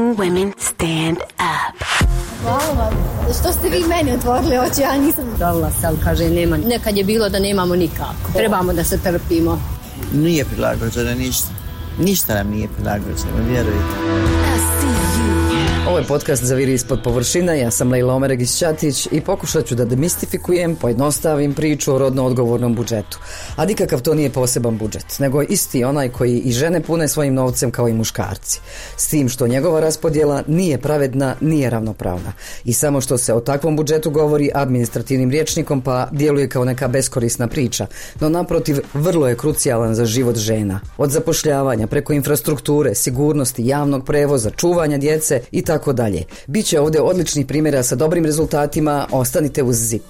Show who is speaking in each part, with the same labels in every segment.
Speaker 1: Young women stand up.
Speaker 2: Hvala vam. Što ste vi meni otvorili oči, ja nisam dala se, ali kaže nema. Nekad je bilo da nemamo nikako. Trebamo da se trpimo.
Speaker 3: Nije prilagođeno ništa. Ništa nam nije prilagođeno, vjerujte.
Speaker 4: Ovo je podcast Zaviri ispod površina, ja sam Lejla Omeregić-Ćatić i pokušat ću da demistifikujem, pojednostavim priču o rodno odgovornom budžetu. A nikakav to nije poseban budžet, nego isti onaj koji i žene pune svojim novcem kao i muškarci. S tim što njegova raspodjela nije pravedna, nije ravnopravna. I samo što se o takvom budžetu govori administrativnim rječnikom pa djeluje kao neka beskorisna priča, no naprotiv vrlo je krucijalan za život žena. Od zapošljavanja preko infrastrukture, sigurnosti, javnog prevoza, čuvanja djece i tako dalje. Biće ovdje odličnih primjera sa dobrim rezultatima, ostanite uz ZIP.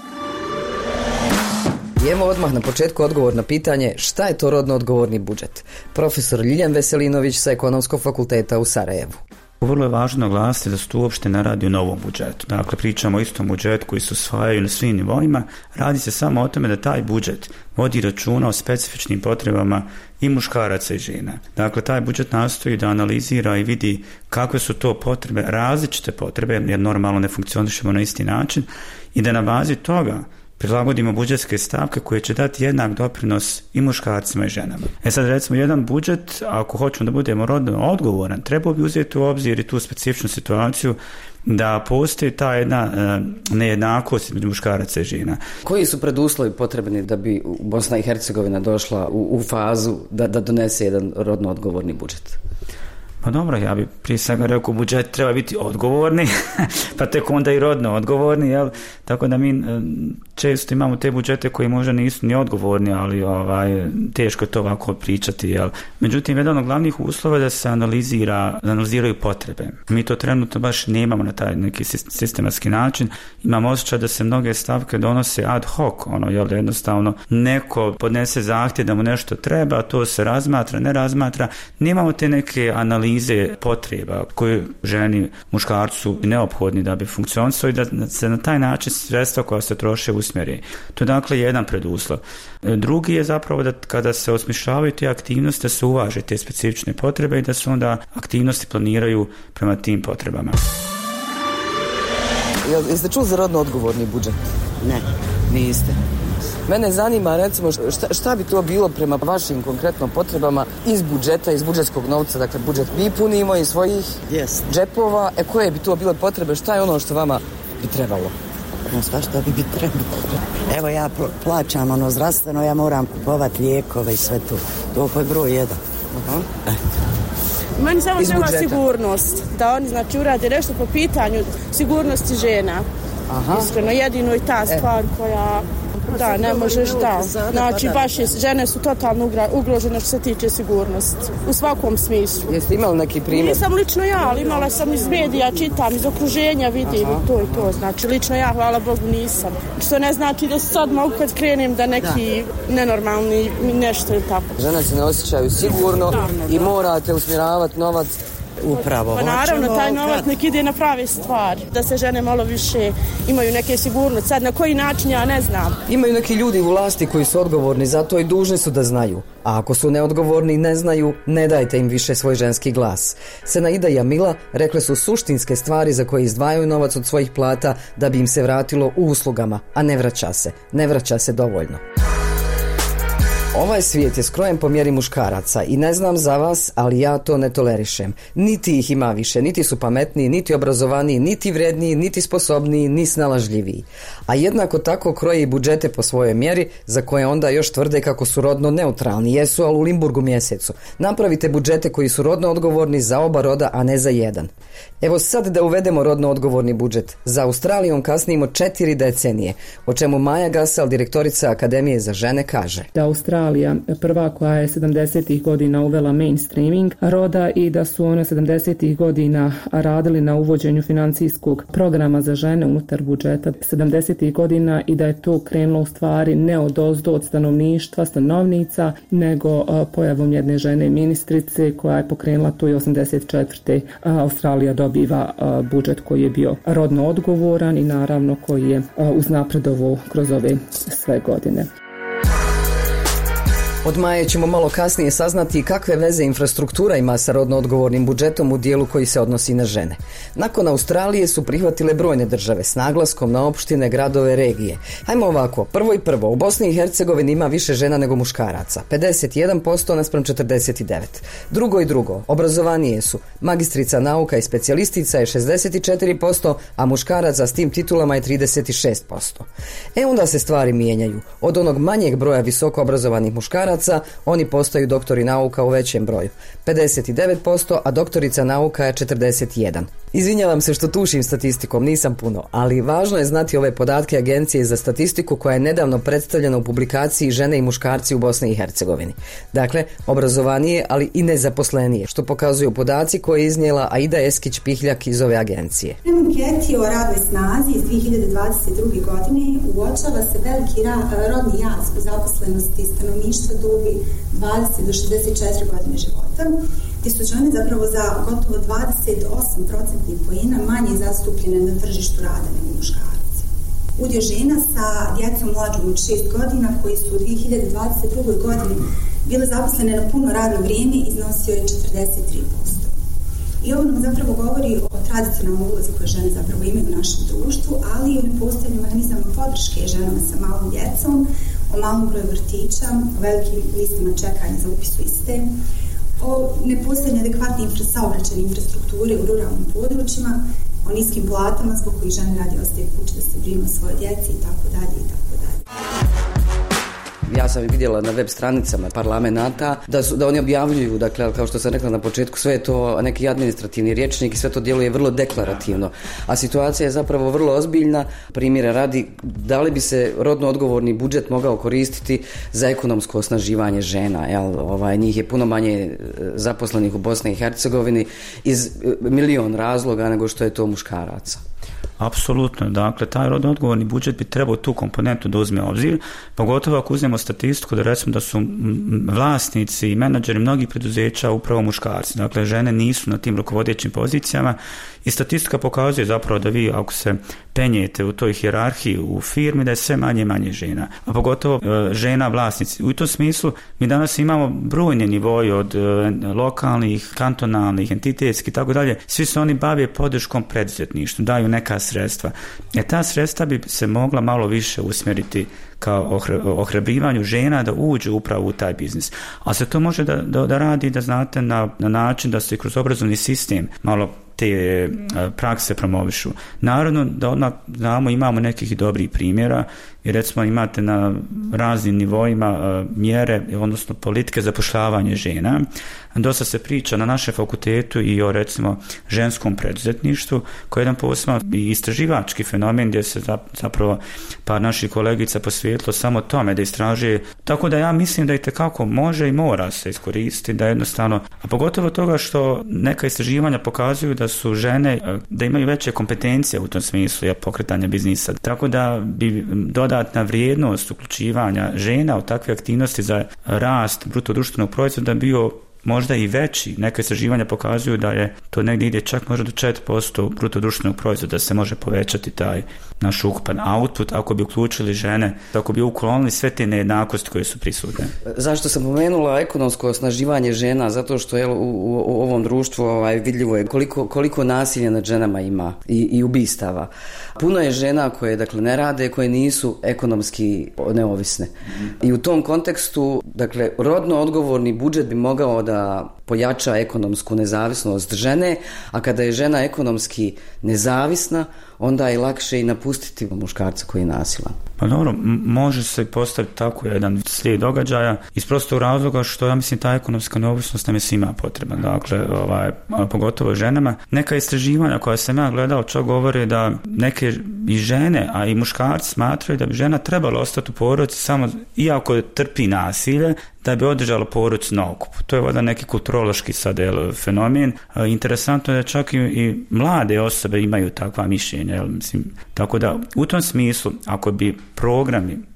Speaker 4: I evo odmah na početku odgovor na pitanje šta je to rodno odgovorni budžet. Profesor Ljiljan Veselinović sa Ekonomskog fakulteta u Sarajevu.
Speaker 5: Vrlo je važno naglasiti da se tu uopšte ne radi o novom budžetu. Dakle, pričamo o istom budžetu koji se usvajaju na svim nivoima. Radi se samo o tome da taj budžet vodi računa o specifičnim potrebama i muškaraca i žena. Dakle, taj budžet nastoji da analizira i vidi kakve su to potrebe, različite potrebe, jer normalno ne funkcionišemo na isti način, i da na bazi toga prilagodimo budžetske stavke koje će dati jednak doprinos i muškarcima i ženama. Sad recimo jedan budžet, ako hoćemo da budemo rodno odgovoran, treba bi uzeti u obzir i tu specifičnu situaciju da postoji ta jedna nejednakost između muškaraca i žena.
Speaker 4: Koji su preduslovi potrebni da bi Bosna i Hercegovina došla u fazu da donese jedan rodno odgovorni budžet?
Speaker 5: Pa dobro, ja bi prije svega rekao budžet treba biti odgovorni, pa tek onda i rodno odgovorni, jel? Tako da mi često imamo te budžete koji možda nisu ni odgovorni, ali teško je to ovako pričati, jel? Međutim, jedan od glavnih uslova je da se analiziraju potrebe. Mi to trenutno baš nemamo na taj neki sistematski način. Imamo osjećaj da se mnoge stavke donose ad hoc, jel, jednostavno neko podnese zahtjev da mu nešto treba, to se razmatra, ne razmatra. Nemamo te neke analize potreba koje ženi, muškarcu neophodni da bi funkcionisao i da se na taj način sredstva koja se troše usmjeri. To je dakle jedan preduslov. Drugi je zapravo da kada se osmišljavaju te aktivnosti da se uvaže te specifične potrebe i da se onda aktivnosti planiraju prema tim potrebama.
Speaker 4: Jeste čuli za rodno odgovorni budžet?
Speaker 3: Ne.
Speaker 4: Niste. Mene zanima, recimo, šta bi to bilo prema vašim konkretno potrebama iz budžeta, iz budžetskog novca, dakle budžet mi punimo iz svojih džepova, koje bi to bile potrebe, šta je ono što vama bi trebalo?
Speaker 3: Sva što bi trebalo. Evo ja plaćam zdravstveno, ja moram kupovati lijekove i sve to. To je broj 1.
Speaker 6: Meni samo treba sigurnost, da oni urade nešto po pitanju sigurnosti žena. Iskreno, jedino i ta stvar koja ne možeš znači baš žene su totalno ugrožene što se tiče sigurnosti u svakom smislu.
Speaker 4: Jeste imali neki primjer?
Speaker 6: Nisam lično ja, ali imala sam iz medija, čitam, iz okruženja vidim to i to, znači lično ja, hvala Bogu, nisam, što ne znači da sad mogu kad krenem da neki nenormalni nešto ili tako.
Speaker 4: Žene se ne osjećaju sigurno i morate usmjeravati novac.
Speaker 3: Upravo.
Speaker 6: Pa naravno, taj novac nek ide na prave stvari, da se žene malo više imaju neke sigurnosti. Sad na koji način ja ne znam.
Speaker 4: Imaju neki ljudi u vlasti koji su odgovorni za to i dužni su da znaju. A ako su neodgovorni i ne znaju, ne dajte im više svoj ženski glas. Senaida i Jamila rekle su suštinske stvari za koje izdvajaju novac od svojih plata da bi im se vratilo u uslugama, a ne vraća se dovoljno. Ovaj svijet je skrojen po mjeri muškaraca i ne znam za vas, ali ja to ne tolerišem. Niti ih ima više, niti su pametniji, niti obrazovaniji, niti vredniji, niti sposobniji, ni snalažljiviji. A jednako tako kroje i budžete po svojoj mjeri, za koje onda još tvrde kako su rodno neutralni. Jesu, ali u Limburgu mjesecu. Napravite budžete koji su rodno odgovorni za oba roda, a ne za jedan. Evo sad da uvedemo rodno odgovorni budžet. Za Australijom kasnimo 4 decenije, o čemu Maja Gasal, direktorica Akademije za žene, kaže.
Speaker 7: Da Australija prva koja je 70. godina uvela mainstreaming roda i da su one 70. godina radili na uvođenju financijskog programa za žene unutar budžeta 70. godina i da je to krenulo u stvari ne odozdo od stanovništva, stanovnica, nego pojavom jedne žene ministrice koja je pokrenula to i 84. Australija dobiva budžet koji je bio rodno odgovoran i naravno koji je uznapredovao kroz ove sve godine.
Speaker 4: Od Maje ćemo malo kasnije saznati kakve veze infrastruktura ima sa rodno odgovornim budžetom u dijelu koji se odnosi na žene. Nakon Australije su prihvatile brojne države s naglaskom na opštine, gradove, regije. Hajmo ovako, prvo, u Bosni i Hercegovini ima više žena nego muškaraca, 51% naspram 49%. Drugo, obrazovanije su, magistrica nauka i specijalistica je 64%, a muškaraca s tim titulama je 36%. Onda se stvari mijenjaju. Od onog manjeg broja visoko obrazovanih muškaraca oni postaju doktori nauka u većem broju, 59%, a doktorica nauka je 41%. Izvinjavam se što tušim statistikom, nisam puno, ali važno je znati ove podatke Agencije za statistiku koja je nedavno predstavljena u publikaciji Žene i muškarci u Bosni i Hercegovini. Dakle, obrazovanije, ali i nezaposlenije, što pokazuju podaci koje je iznijela Aida Eskić-Pihljak iz ove agencije.
Speaker 8: U anketi o radnoj snazi iz 2022. godine uočava se veliki rodni jaz u zaposlenosti stanovništva dobi 20 do 64 godine života, gdje su žene zapravo za gotovo 28% poena manje zastupljene na tržištu rada nego muškarci. Udio žena sa djecom mlađom od 6 godina koji su u 2022. godini bile zaposlene na puno radno vrijeme iznosio je 43%. I ovo nam zapravo govori o tradicionalnoj ulozi koje žene zapravo imaju u našem društvu, ali i o nepostojanju mehanizama podrške ženama sa malom djecom, o malom broju vrtića, o velikim listama čekanja za upis u iste, o nepostojanju adekvatne saobraćajne infrastrukture u ruralnim područjima, o niskim platama zbog kojih žene radi ostaje kući da se brinu o svoje djeci i tako dalje i tako dalje.
Speaker 4: Ja sam vidjela na web stranicama parlamenta da oni objavljuju, dakle, kao što sam rekla na početku, sve je to neki administrativni rječnik i sve to djeluje vrlo deklarativno. A situacija je zapravo vrlo ozbiljna. Primjera radi, da li bi se rodno odgovorni budžet mogao koristiti za ekonomsko osnaživanje žena? Njih je puno manje zaposlenih u Bosni i Hercegovini iz milion razloga nego što je to muškaraca.
Speaker 5: Apsolutno, dakle, taj rodno odgovorni budžet bi trebao tu komponentu da uzme obzir, pogotovo ako uzmemo statistiku da recimo da su vlasnici i menadžeri mnogih preduzeća upravo muškarci, dakle, žene nisu na tim rukovodećim pozicijama i statistika pokazuje zapravo da vi ako se penjete u toj hijerarhiji u firmi da je sve manje i manje žena, a pogotovo žena vlasnici. U tom smislu mi danas imamo brojne nivoje od lokalnih, kantonalnih, entitetskih i tako dalje, svi se oni bave podrškom preduzetništvu, daju neka sredstva. Ta sredstva bi se mogla malo više usmjeriti kao ohrabrivanju žena da uđu upravo u taj biznis. A se to može da radi, da znate, na način da se kroz obrazovni sistem malo te prakse promovišu. Naravno da odmah znamo, imamo nekih dobrih primjera i recimo imate na raznim nivoima mjere, odnosno politike zapošljavanja žena. Dosta se priča na našem fakultetu i o recimo ženskom preduzetništvu koji je jedan poseban istraživački fenomen gdje se zapravo par naših kolegica posvetilo samo tome da istražuje. Tako da ja mislim da itekako može i mora se iskoristiti, da jednostavno, a pogotovo toga što neka istraživanja pokazuju da su žene, da imaju veće kompetencije u tom smislu pokretanja biznisa. Tako da bi dodatna vrijednost uključivanja žena u takve aktivnosti za rast bruto društvenog proizvoda bio možda i veći. Neka istraživanja pokazuju da je to negdje ide čak možda do 4% bruto društvenog proizvoda, da se može povećati taj naš ukupan output ako bi uključili žene, ako bi uklonili sve te nejednakosti koje su prisutne.
Speaker 4: Zašto sam pomenula ekonomsko osnaživanje žena? Zato što u ovom društvu vidljivo je koliko nasilja nad ženama ima i ubistava. Puno je žena koje dakle ne rade, koje nisu ekonomski neovisne. I u tom kontekstu, dakle, rodno odgovorni budžet bi mogao da pojača ekonomsku nezavisnost žene, a kada je žena ekonomski nezavisna, onda je lakše i napustiti muškarca koji je nasilan.
Speaker 5: Pa dobro, može se postaviti tako jedan slijed događaja iz prostog razloga što ja mislim ta ekonomska neovisnost nam je svima potrebna, dakle, pogotovo ženama. Neka istraživanja koja sam ja gledao čak govore da neke i žene, a i muškarci smatraju da bi žena trebala ostati u porodici samo iako trpi nasilje, da bi održala porodicu na okupu. To je valjda neki kulturološki sad fenomen. Interesantno je da čak i mlade osobe imaju takva mišljenja. Mislim, tako da u tom smislu, ako bi programi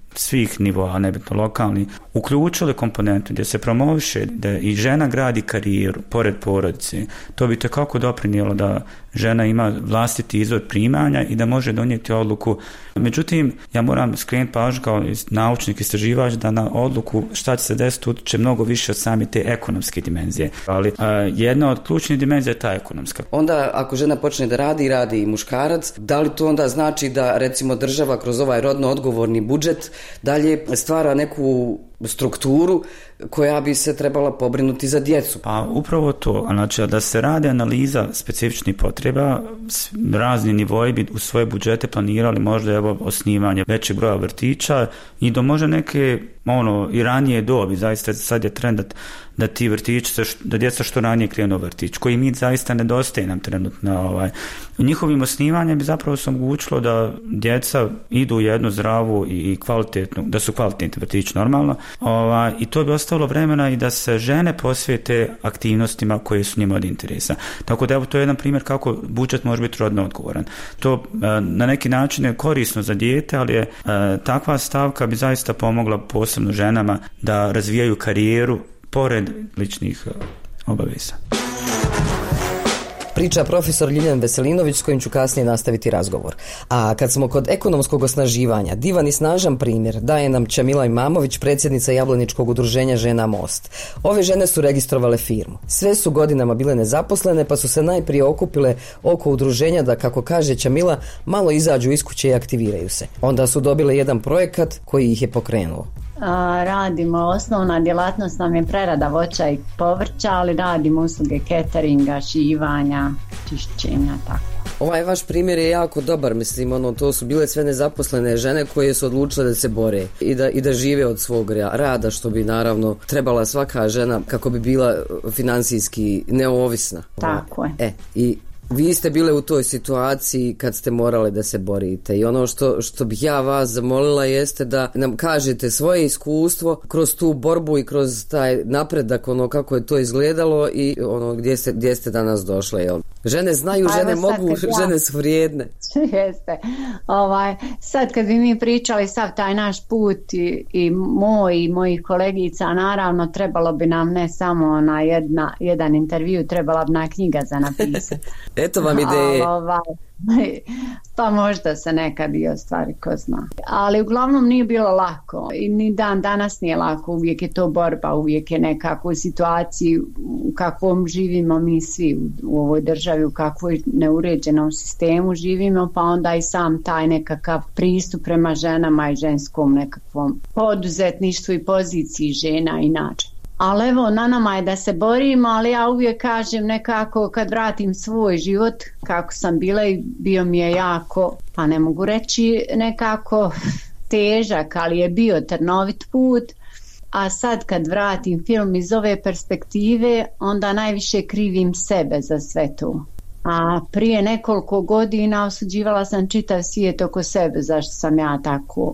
Speaker 5: svih nivoa, nebitno lokalni, uključili komponentu gdje se promoviše da i žena gradi karijeru pored porodice, to bi tekako doprinijelo da žena ima vlastiti izvor primanja i da može donijeti odluku. Međutim, ja moram skrenuti pažnju kao naučnik, istraživač, da na odluku šta će se desiti utječe mnogo više od same te ekonomske dimenzije. Ali jedna od ključnih dimenzija je ta ekonomska.
Speaker 4: Onda ako žena počne da radi i muškarac, da li to onda znači da recimo država kroz ovaj rodno odgovorni budžet dalje stvara neku strukturu koja bi se trebala pobrinuti za djecu?
Speaker 5: Pa upravo to, znači da se radi analiza specifičnih potreba, razni nivoi bi u svoje budžete planirali možda osnivanje većeg broja vrtića i do možda neke i ranije dobi, zaista sad je trend da ti vrtići, da djeca što ranije krenu vrtić, koji mi zaista nedostaje nam trenutno. Njihovim osnivanjem bi zapravo se omogućilo da djeca idu u jednu zdravu i kvalitetnu, da su kvalitetni vrtići normalno, i to bi ostavilo vremena i da se žene posvijete aktivnostima koje su njima od interesa. Tako da to je jedan primjer kako budžet može biti rodno odgovoran. To na neki način je korisno za dijete, ali je takva stavka bi zaista pomogla posebno ženama da razvijaju karijeru pored ličnih obaveza.
Speaker 4: Priča profesor Ljiljan Veselinović, s kojim ću kasnije nastaviti razgovor. A kad smo kod ekonomskog osnaživanja, divan i snažan primjer daje nam Čamila Imamović, predsjednica Jablaničkog udruženja Žena Most. Ove žene su registrovale firmu. Sve su godinama bile nezaposlene, pa su se najprije okupile oko udruženja da, kako kaže Čamila, malo izađu iz kuće i aktiviraju se. Onda su dobile jedan projekat koji ih je pokrenuo.
Speaker 9: Radimo, osnovna djelatnost nam je prerada voća i povrća, ali radimo usluge cateringa, šivanja, čišćenja, tako.
Speaker 4: Ovaj vaš primjer je jako dobar, mislim, to su bile sve nezaposlene žene koje su odlučile da se bore i da žive od svog rada, što bi naravno trebala svaka žena kako bi bila financijski neovisna.
Speaker 9: Tako je.
Speaker 4: I vi ste bile u toj situaciji kad ste morale da se borite i ono što bih ja vas zamolila jeste da nam kažete svoje iskustvo kroz tu borbu i kroz taj napredak, kako je to izgledalo i gdje ste danas došle. Žene znaju, žene mogu, žene su vrijedne.
Speaker 9: Jeste. Sad kad bi mi pričali sav taj naš put i mojih kolegica, naravno trebalo bi nam ne samo na jedan intervju, trebala bi na knjiga za napisati.
Speaker 4: Eto vam ideje.
Speaker 9: Pa možda se nekad i ostvari, ko zna. Ali uglavnom nije bilo lako i ni dan danas nije lako, uvijek je to borba, uvijek je nekako u situaciji u kakvom živimo mi svi u ovoj državi, u kakvoj neuređenom sistemu živimo, pa onda i sam taj nekakav pristup prema ženama i ženskom nekakvom poduzetništvu i poziciji žena inače. Ali evo, na nama je da se borimo, ali ja uvijek kažem nekako kad vratim svoj život, kako sam bila i bio mi je jako, pa ne mogu reći nekako težak, ali je bio trnovit put, a sad kad vratim film iz ove perspektive, onda najviše krivim sebe za sve to. A prije nekoliko godina osuđivala sam čitav svijet oko sebe, zašto sam ja tako...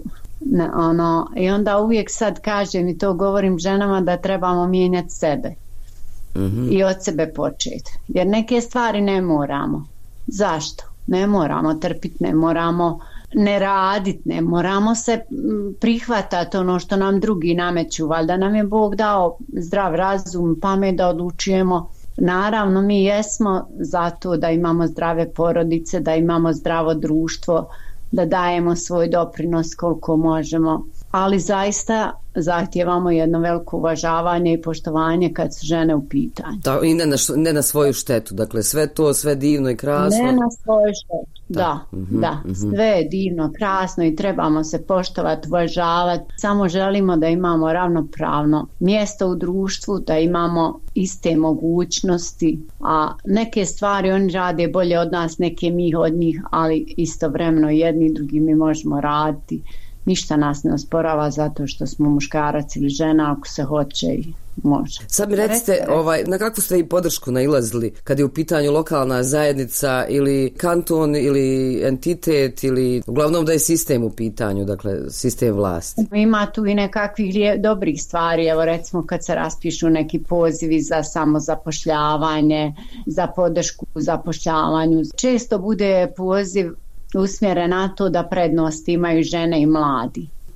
Speaker 9: I onda uvijek sad kažem i to govorim ženama da trebamo mijenjati sebe i od sebe početi, jer neke stvari ne moramo. Zašto? Ne moramo trpiti, ne moramo ne raditi, ne moramo se prihvatati ono što nam drugi nameću, valjda nam je Bog dao zdrav razum, pamet da odlučujemo. Naravno mi jesmo zato da imamo zdrave porodice, da imamo zdravo društvo, da dajemo svoj doprinos koliko možemo, ali zaista zahtijevamo jedno veliko uvažavanje i poštovanje kad su žene u pitanju.
Speaker 4: I ne na svoju štetu, dakle sve to, sve divno i krasno.
Speaker 9: Ne na svoju štetu, da, sve je divno, krasno i trebamo se poštovati, uvažavati. Samo želimo da imamo ravnopravno mjesto u društvu, da imamo iste mogućnosti, a neke stvari oni rade bolje od nas, neke mi od njih, ali istovremeno jedni i drugi mi možemo raditi. Ništa nas ne osporava zato što smo muškarac ili žena, ako se hoće i može.
Speaker 4: Sad mi recite, na kakvu ste i podršku nailazili kad je u pitanju lokalna zajednica ili kanton ili entitet ili uglavnom da je sistem u pitanju, dakle sistem vlasti?
Speaker 9: Ima tu i nekakvih dobrih stvari, evo recimo kad se raspišu neki pozivi za samozapošljavanje, za podršku u zapošljavanju. Često bude poziv usmjeren na to da prednost imaju žene i mladi.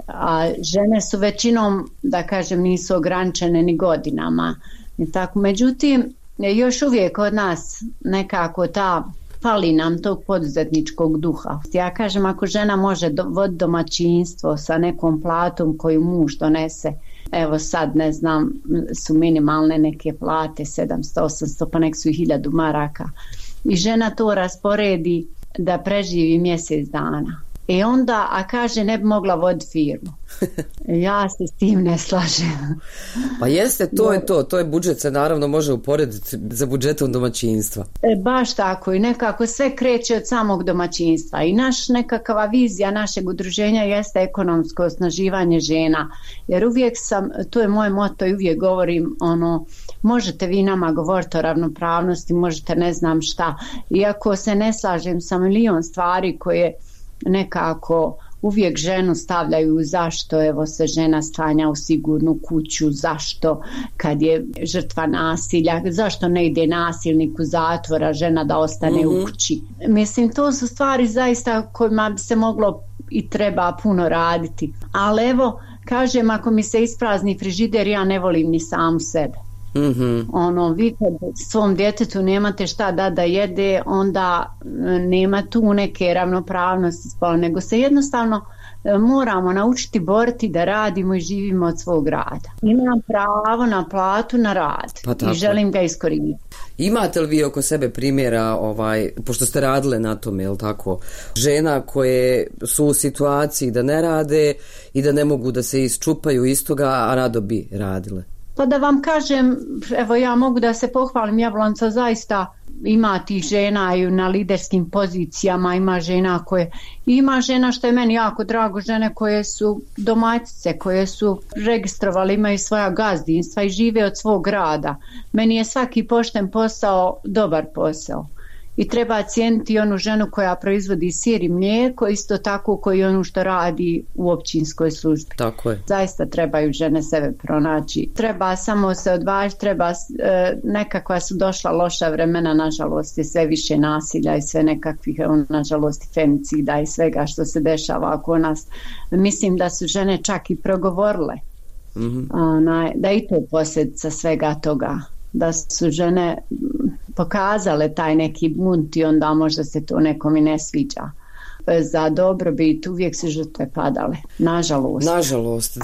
Speaker 9: a žene su većinom, da kažem, nisu ograničene ni godinama. I tako. Međutim, još uvijek od nas nekako fali nam tog poduzetničkog duha. Ja kažem, ako žena može voditi domaćinstvo sa nekom platom koju muž donese, evo sad ne znam, su minimalne neke plate 700, 800, pa nek su i 1000 maraka. I žena to rasporedi da preživi mjesec dana. I onda, a kaže, ne bi mogla voditi firmu. Ja se s tim ne slažem.
Speaker 4: Pa jeste, to je budžet, se naravno može uporediti za budžetom domaćinstva.
Speaker 9: Baš tako, i nekako sve kreće od samog domaćinstva. I nekakva vizija našeg udruženja jeste ekonomsko osnaživanje žena. Jer uvijek to je moje moto i uvijek govorim, možete vi nama govoriti o ravnopravnosti, možete ne znam šta. Iako se ne slažem sa milion stvari koje nekako uvijek ženu stavljaju, zašto evo se žena stanja u sigurnu kuću, zašto kad je žrtva nasilja, zašto ne ide nasilnik u zatvora, žena da ostane u kući. Mislim, to su stvari zaista kojima bi se moglo i treba puno raditi. Ali evo, kažem, ako mi se isprazni frižider, ja ne volim ni samu sebe. Vi kad svom djetetu nemate šta da jede, onda nema tu neke ravnopravnosti spola, nego se jednostavno moramo naučiti boriti da radimo i živimo od svog rada. Imam pravo na platu, na rad i želim ga iskoristiti.
Speaker 4: Imate li vi oko sebe primjera, pošto ste radile na tome, je li tako, žena koje su u situaciji da ne rade i da ne mogu da se isčupaju iz toga, a rado bi radile?
Speaker 9: Pa da vam kažem, evo ja mogu da se pohvalim, Jablonca zaista ima tih žena i na liderskim pozicijama, ima žena što je meni jako drago, žene koje su domaćice, koje su registrovali, imaju svoja gazdinstva i žive od svog rada. Meni je svaki pošten posao dobar posao. I treba cijeniti onu ženu koja proizvodi sir i mlijeko, isto tako koji onu što radi u općinskoj službi.
Speaker 4: Tako je.
Speaker 9: Zaista trebaju žene sebe pronaći. Treba samo se odvažiti, nekakva su došla loša vremena, nažalost je sve više nasilja i sve nekakvih, nažalost, femicida i svega što se dešava oko nas. Mislim da su žene čak i progovorile. Da i to posljedica svega toga. Da su žene pokazale taj neki bunt i onda možda se to nekom i ne sviđa. Za dobrobit uvijek su žrtve padale. Nažalost.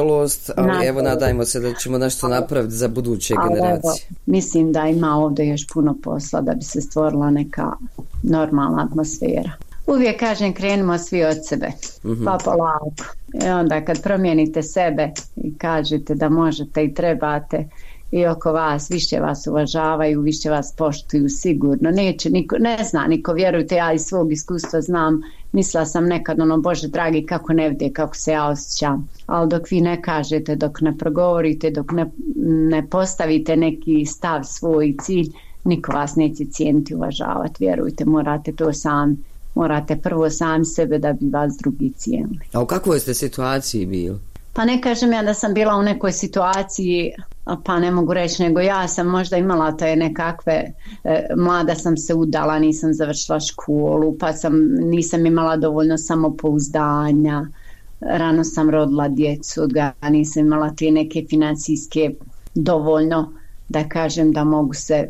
Speaker 9: Ali evo nadajmo se da ćemo nešto napraviti za buduće generacije. Mislim da ima ovdje još puno posla da bi se stvorila neka normalna atmosfera. Uvijek kažem, krenimo svi od sebe, pa polako. I onda kad promijenite sebe i kažete da možete i trebate, i oko vas, više vas uvažavaju, više vas poštuju sigurno. Ne zna niko, vjerujte, ja iz svog iskustva znam, mislila sam nekad, Bože dragi, kako ne vide, kako se ja osjećam. Ali dok vi ne kažete, dok ne progovorite, dok ne postavite neki stav, svoj cilj, niko vas neće cijeniti, uvažavati. Vjerujte, morate to sami. Morate prvo sami sebe da bi vas drugi cijenili.
Speaker 4: A u kakvoj ste situaciji bili?
Speaker 9: Pa ne kažem ja da sam bila u nekoj situaciji, pa ne mogu reći, nego ja sam možda imala te nekakve, mlada sam se udala, nisam završila školu, pa nisam imala dovoljno samopouzdanja, rano sam rodila djecu, nisam imala te neke financijske dovoljno, da kažem da mogu se,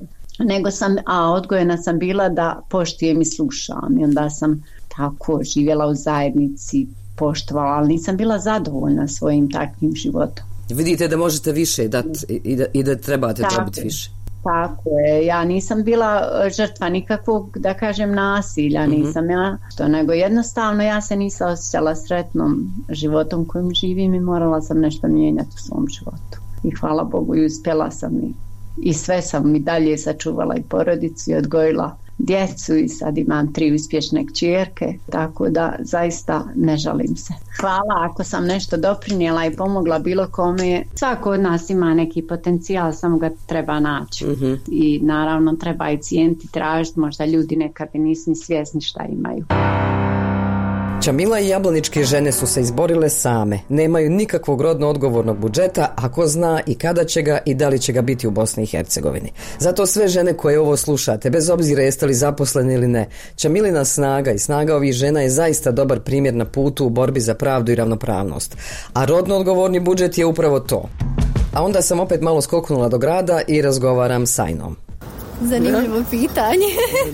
Speaker 9: odgojena sam bila da poštujem i slušam i onda sam tako živjela u zajednici, poštovala, ali nisam bila zadovoljna svojim takvim životom.
Speaker 4: Vidite da možete više dati i da trebate dobiti više.
Speaker 9: Tako je, ja nisam bila žrtva nikakvog, da kažem, nasilja, nisam ja, nego jednostavno ja se nisam osjećala sretnom životom kojim živim i morala sam nešto mijenjati u svom životu. I hvala Bogu i uspjela sam i sve sam i dalje sačuvala i porodicu i odgojila djecu i sad imam 3 uspješne kćerke, tako da zaista ne žalim se. Hvala ako sam nešto doprinijela i pomogla bilo kome. Svako od nas ima neki potencijal, samo ga treba naći. I naravno treba i cijeniti, tražiti, možda ljudi nekad nisu ni svjesni šta imaju.
Speaker 4: Čamila i jablaničke žene su se izborile same. Nemaju nikakvog rodno odgovornog budžeta, a ko zna i kada će ga i da li će ga biti u Bosni i Hercegovini. Zato sve žene koje ovo slušate, bez obzira jeste li zaposleni ili ne, Čamilina snaga i snaga ovih žena je zaista dobar primjer na putu u borbi za pravdu i ravnopravnost. A rodno odgovorni budžet je upravo to. A onda sam opet malo skoknula do grada i razgovaram s Ajnom.
Speaker 2: Zanimljivo pitanje.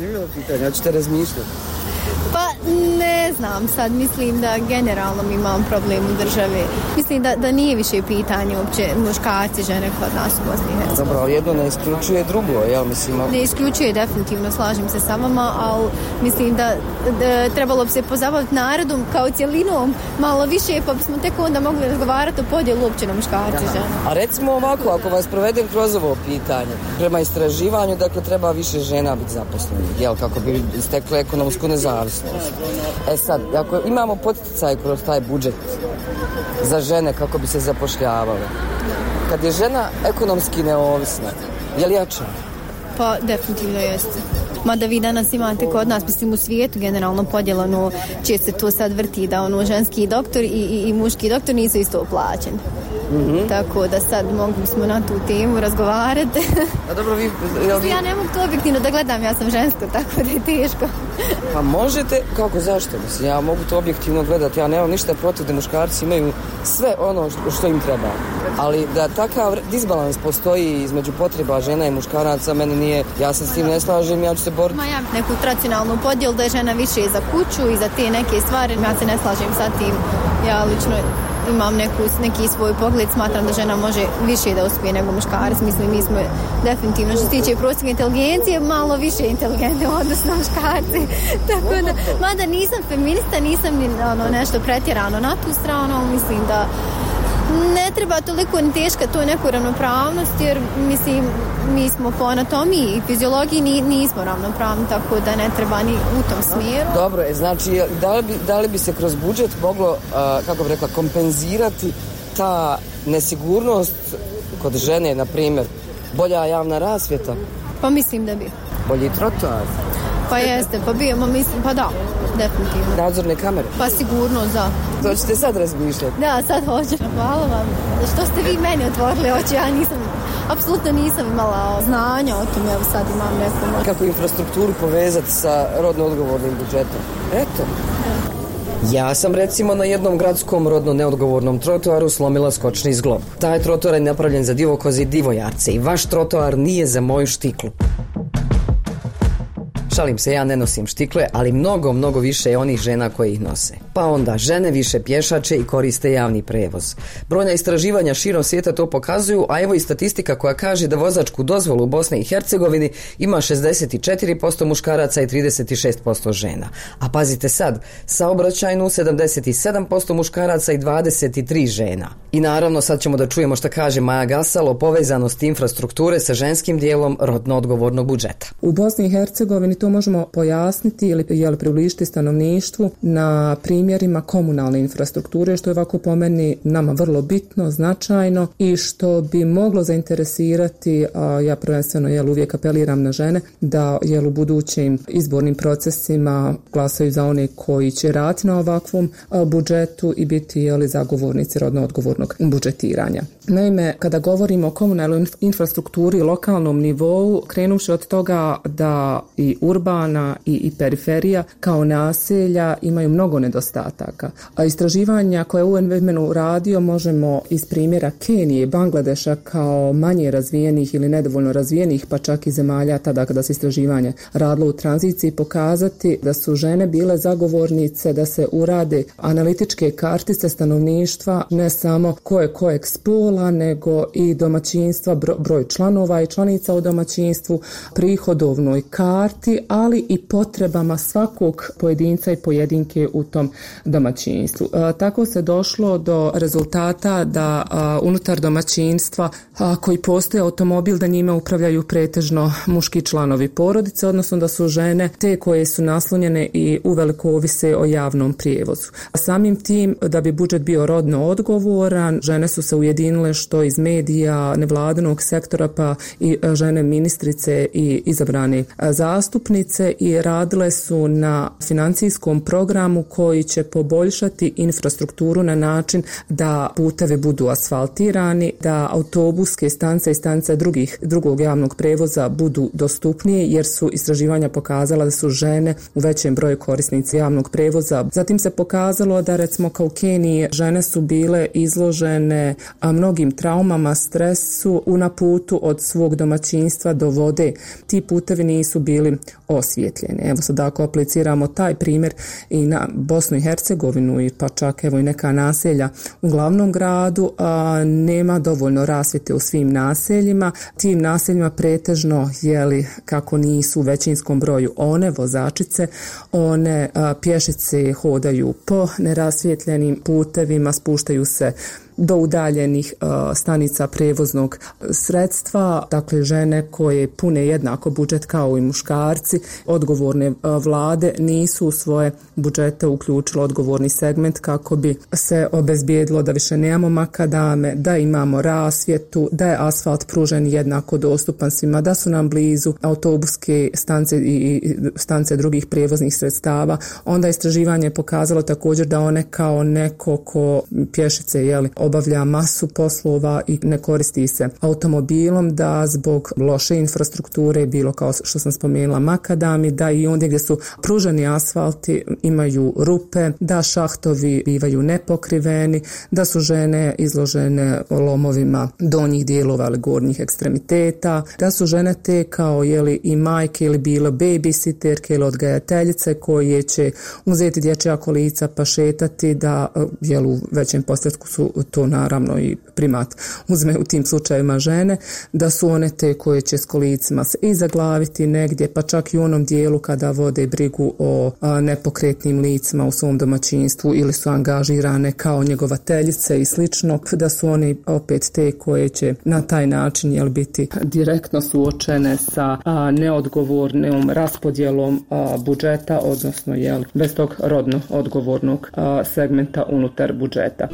Speaker 4: Ja ću te razmišljati.
Speaker 2: Pa ne znam, sad mislim da generalno mi imam problem u državi. Mislim da nije više pitanje uopće muškarci, žene kod nas u Bosni i Hercegovini.
Speaker 4: Dobro, ali jedno ne isključuje drugo, jel mislim?
Speaker 2: Ne isključuje, definitivno, slažem se sa vama, ali mislim da trebalo bi se pozabaviti narodom kao cjelinom malo više, pa bismo tek onda mogli razgovarati o podjelu uopće na muškarci i žene.
Speaker 4: A recimo ovako, ako vas provedem kroz ovo pitanje, prema istraživanju, dakle, treba više žena biti zaposlenih, jel, kako bi stekle ekonomsku nezavisnost. E sad, ako imamo poticaj kroz taj budžet za žene kako bi se zapošljavale, kad je žena ekonomski neovisna, je li jača?
Speaker 2: Pa definitivno jeste. Mada vi danas imate kod nas, mislim u svijetu generalno podjelano, će se to sad vrti da ženski doktor i muški doktor nisu isto plaćeni. Tako da sad mogli smo na tu temu razgovarati.
Speaker 4: A dobro,
Speaker 2: ja ne mogu to objektivno da gledam, ja sam žensko, tako da je teško.
Speaker 4: Pa možete, kako, zašto? Mislim, ja mogu to objektivno gledati, ja nemam ništa protiv da muškarci imaju sve ono što im treba. Ali da takav disbalans postoji između potreba žena i muškaraca, meni nije, ja se s tim ne slažem, ja ću se boriti.
Speaker 2: Ja neku tradicionalnu podjelu da je žena više za kuću i za te neke stvari, ja se ne slažem sa tim. Ja lično imam neki svoj pogled, smatram da žena može više da uspije nego muškarac. Mislim, mi smo definitivno što se tiče prosječne inteligencije malo više inteligentne odnosno muškarci. Tako da, mada nisam feminista, nisam ni nešto pretjerano na tu stranu, mislim da ne treba toliko ni teška to neku ravnopravnost, jer mislim mi smo po anatomiji i fiziologiji nismo ravnopravni, tako da ne treba ni u tom smjeru.
Speaker 4: Dobro, znači da li bi se kroz budžet moglo, kako bih rekla, kompenzirati ta nesigurnost kod žene, na primjer, bolja javna rasvjeta?
Speaker 2: Pa mislim da bi.
Speaker 4: Bolji trotoar?
Speaker 2: Pa jeste, pa bijemo, mislim, pa da, definitivno.
Speaker 4: Nadzorne kamere?
Speaker 2: Pa sigurno, da.
Speaker 4: To ćete sad razmišljati?
Speaker 2: Da, sad hoću. Hvala vam. Što ste vi meni otvorili oči, ja apsolutno nisam imala znanja o tom, evo sad imam neku.
Speaker 4: Kako infrastrukturu povezati sa rodno odgovornim budžetom? Eto. Ja sam recimo na jednom gradskom rodno neodgovornom trotoaru slomila skočni zglob. Taj trotoar je napravljen za divokoze i divojarce i vaš trotoar nije za moju štiklu. Šalim se, ja ne nosim štikle, ali mnogo više je onih žena koje ih nose. Pa onda, žene više pješače i koriste javni prevoz. Brojna istraživanja širom svijeta to pokazuju, a evo i statistika koja kaže da vozačku dozvolu u Bosni i Hercegovini ima 64% muškaraca i 36% žena. A pazite sad, saobraćajnu 77% muškaraca i 23 žena. I naravno sad ćemo da čujemo šta kaže Maja Gasal o povezanosti infrastrukture sa ženskim dijelom rodno odgovornog budžeta.
Speaker 7: U Bosni i Hercegovini to možemo pojasniti ili približiti stanovništvu na primjerima komunalne infrastrukture, što je ovako po meni nama vrlo bitno, značajno i što bi moglo zainteresirati, a ja prvenstveno uvijek apeliram na žene, da u budućim izbornim procesima glasaju za one koji će raditi na ovakvom budžetu i biti zagovornici rodno odgovornog budžetiranja. Naime, kada govorimo o komunalnoj infrastrukturi i lokalnom nivou, krenuvši od toga da i urbana i periferija kao naselja imaju mnogo nedostataka. A istraživanja koje je UN radio možemo iz primjera Kenije i Bangladeša kao manje razvijenih ili nedovoljno razvijenih, pa čak i zemalja tada kada se istraživanje radilo u tranziciji, pokazati da su žene bile zagovornice da se urade analitičke kartice stanovništva, ne samo ko je kojeg spola, nego i domaćinstva, broj članova i članica u domaćinstvu, prihodovnoj karti, ali i potrebama svakog pojedinca i pojedinke u tom domaćinstvu. Tako se došlo do rezultata da unutar domaćinstva koji postoje automobil, da njime upravljaju pretežno muški članovi porodice, odnosno da su žene te koje su naslonjene i uveliko ovise o javnom prijevozu. A samim tim, da bi budžet bio rodno odgovoran, žene su se ujedinile saznale, što iz medija, nevladinog sektora, pa i žene ministrice i izabrane zastupnice, i radile su na financijskom programu koji će poboljšati infrastrukturu na način da putevi budu asfaltirani, da autobuske stanice i stanice drugog javnog prevoza budu dostupnije, jer su istraživanja pokazala da su žene u većem broju korisnici javnog prevoza. Zatim se pokazalo da recimo kao u Keniji žene su bile izložene mnogim traumama, stresu na putu od svog domaćinstva do vode. Ti putevi nisu bili osvjetljeni. Evo sad ako apliciramo taj primjer i na Bosnu i Hercegovinu i pa čak evo i neka naselja u glavnom gradu, nema dovoljno rasvjete u svim naseljima. Tim naseljima pretežno kako nisu u većinskom broju one vozačice, one pješice hodaju po nerasvjetljenim putevima, spuštaju se do udaljenih stanica prevoznog sredstva. Dakle, žene koje pune jednako budžet kao i muškarci, odgovorne vlade nisu u svoje budžete uključile odgovorni segment kako bi se obezbijedilo da više nemamo makadame, da imamo rasvjetu, da je asfalt pružen jednako dostupan svima, da su nam blizu autobuske stanice i stanice drugih prevoznih sredstava. Onda istraživanje je pokazalo također da one kao neko ko pješice obavlja masu poslova i ne koristi se automobilom, da zbog loše infrastrukture, bilo kao što sam spomenula makadami, da i ondje gdje su pruženi asfalti imaju rupe, da šahtovi bivaju nepokriveni, da su žene izložene lomovima donjih dijelova ili gornjih ekstremiteta, da su žene te kao i majke ili bilo babysitterke ili odgajateljice koje će uzeti dječja kolica pa šetati, da u većem postotku su to naravno i primat uzme u tim slučajevima žene, da su one te koje će s kolicima se i zaglaviti negdje, pa čak i u onom dijelu kada vode brigu o nepokretnim licima u svom domaćinstvu ili su angažirane kao njegovateljice i slično, da su oni opet te koje će na taj način biti direktno suočene sa neodgovornom raspodjelom budžeta, odnosno bez tog rodno odgovornog segmenta unutar budžeta.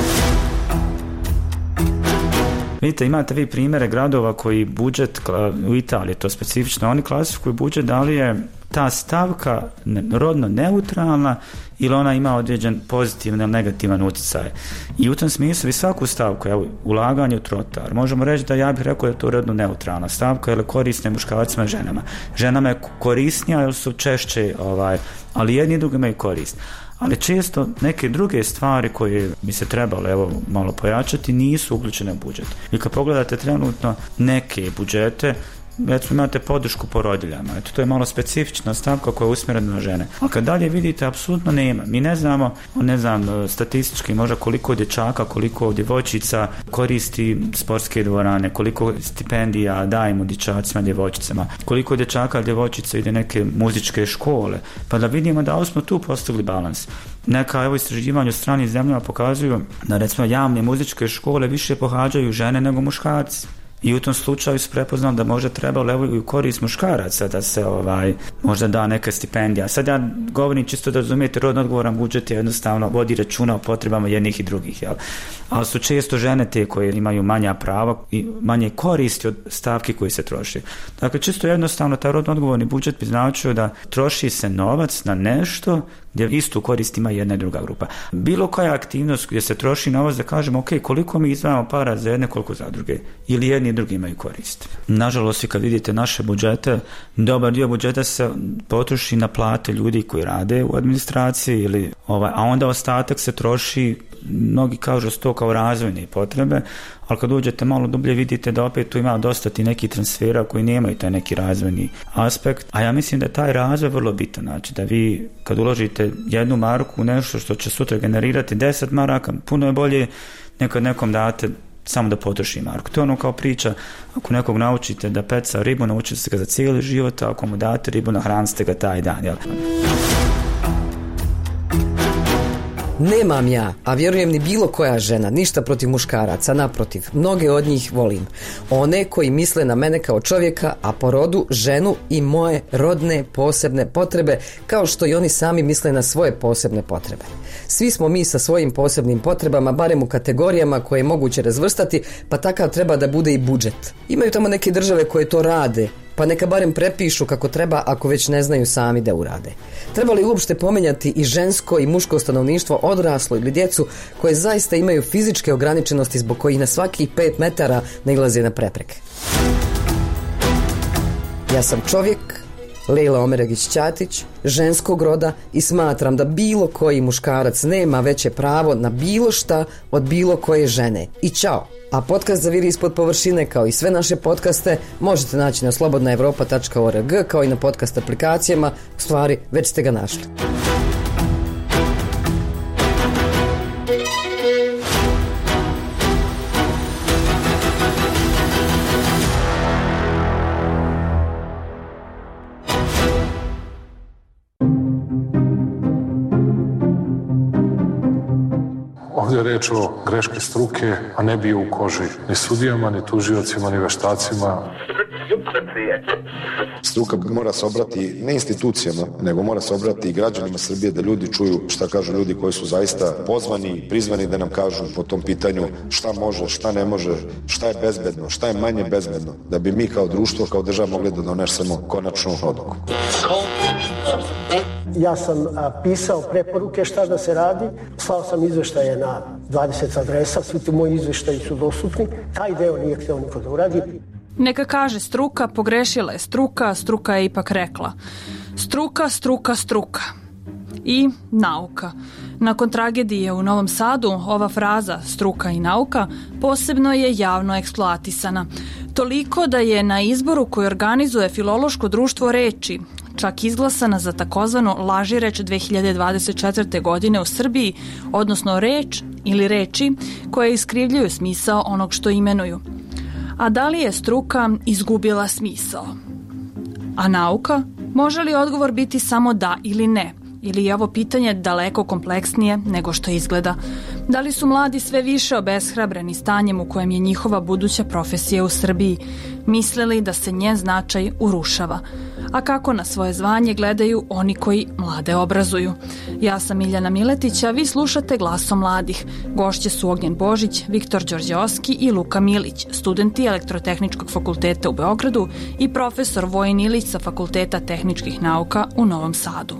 Speaker 5: Vidite, imate vi primjere gradova koji budžet, u Italiji to specifično, oni klasifikuju budžet da li je ta stavka rodno neutralna ili ona ima određen pozitivan ili negativan utjecaj. I u tom smislu vi svaku stavku, ulaganje u trotoar, možemo reći da ja bih rekao da je to rodno neutralna stavka, jer korisne muškarcima i ženama. Ženama je korisnija jer su češće, ali jedni i drugi imaju korist. Ali često neke druge stvari koje bi se trebale malo pojačati nisu uključene u budžet. I kad pogledate trenutno neke budžete, recimo imate podršku porodiljama, to je malo specifična stavka koja je usmjerena na žene. A kad dalje vidite, apsolutno nema. Mi ne znamo, statistički možda koliko dječaka, koliko djevojčica koristi sportske dvorane, koliko stipendija dajemo dječacima, djevojčicama, koliko dječaka, djevojčica ide neke muzičke škole, pa da vidimo da smo tu postigli balans. Neka istraživanja u stranim zemljama pokazuju da recimo javne muzičke škole više pohađaju žene nego muškarci. I u tom slučaju su prepoznali da možda trebalo i u korist muškaraca da se možda da neka stipendija. Sad ja govorim čisto da razumijete, rodno odgovoran budžet je jednostavno vodi računa o potrebama jednih i drugih, ali su često žene te koje imaju manja prava i manje koristi od stavki koji se troši. Dakle, čisto jednostavno taj rodno odgovorni budžet bi značio da troši se novac na nešto gdje istu korist ima jedna i druga grupa. Bilo koja aktivnost gdje se troši novac, da kažemo ok, koliko mi izdvajamo para za jedne, koliko za druge, ili jedni i drugi imaju korist. Nažalost, kad vidite naše budžete, dobar dio budžeta se potroši na plate ljudi koji rade u administraciji, a onda ostatak se troši, mnogi kažu to kao razvojne potrebe, ali kad uđete malo dublje vidite da opet tu ima dosta ti neki transfera koji nemaju taj neki razvojni aspekt, a ja mislim da je taj razvoj vrlo bitan, znači da vi kad uložite 1 marku u nešto što će sutra generirati 10 maraka, puno je bolje nekad nekom date samo da potroši marku. To je ono kao priča, ako nekog naučite da peca ribu, naučite se ga za cijeli život, a ako mu date ribu, nahranite ga taj dan,
Speaker 4: Nemam ja, a vjerujem ni bilo koja žena, ništa protiv muškaraca, naprotiv, mnoge od njih volim. One koji misle na mene kao čovjeka, a po rodu ženu i moje rodne posebne potrebe, kao što i oni sami misle na svoje posebne potrebe. Svi smo mi sa svojim posebnim potrebama, barem u kategorijama koje je moguće razvrstati, pa takav treba da bude i budžet. Imaju tamo neke države koje to rade, pa neka barem prepišu kako treba ako već ne znaju sami da urade. Treba li uopšte pomenjati i žensko i muško stanovništvo, odraslo ili djecu koje zaista imaju fizičke ograničenosti zbog kojih na svakih 5 metara nailaze na prepreke? Ja sam čovjek, Lejla Omeragić-Ćatić, ženskog roda i smatram da bilo koji muškarac nema veće pravo na bilo šta od bilo koje žene. I ćao! A podcast Zaviri ispod površine, kao i sve naše podcaste, možete naći na slobodnaevropa.org, kao i na podcast aplikacijama. U stvari, već ste ga našli.
Speaker 10: Ovdje je reč o greški struke, a ne bio u koži ni sudijama, ni tužiocima, ni veštacima.
Speaker 11: Struka mora se obrati ne institucijama, nego mora se obrati i građanima Srbije, da ljudi čuju šta kažu ljudi koji su zaista pozvani i prizvani da nam kažu po tom pitanju šta može, šta ne može, šta je bezbedno, šta je manje bezbedno, da bi mi kao društvo, kao država mogli da donesemo konačnu odluku.
Speaker 12: Ja sam pisao preporuke šta da se radi, slao sam izveštaje na 20 adresa, svi ti moji izveštaji su dostupni, taj deo nije hteo niko da uradi.
Speaker 13: Neka kaže struka, pogrešila je struka, struka je ipak rekla. Struka, struka, struka. I nauka. Nakon tragedije u Novom Sadu, ova fraza struka i nauka posebno je javno eksploatisana. Toliko da je na izboru koji organizuje Filološko društvo reči čak izglasana za takozvano lažireč 2024. godine u Srbiji, odnosno reč ili reči koje iskrivljuju smisao onog što imenuju. A da li je struka izgubila smisao? A nauka? Može li odgovor biti samo da ili ne? Ili je ovo pitanje daleko kompleksnije nego što izgleda? Da li su mladi sve više obeshrabreni stanjem u kojem je njihova buduća profesija u Srbiji, mislili da se njen značaj urušava? A kako na svoje zvanje gledaju oni koji mlade obrazuju? Ja sam Miljana Miletić, a vi slušate Glasom mladih. Gošće su Ognjen Božić, Viktor Đorđeovski i Luka Milić, studenti Elektrotehničkog fakulteta u Beogradu i profesor Vojin Ilić sa Fakulteta tehničkih nauka u Novom Sadu.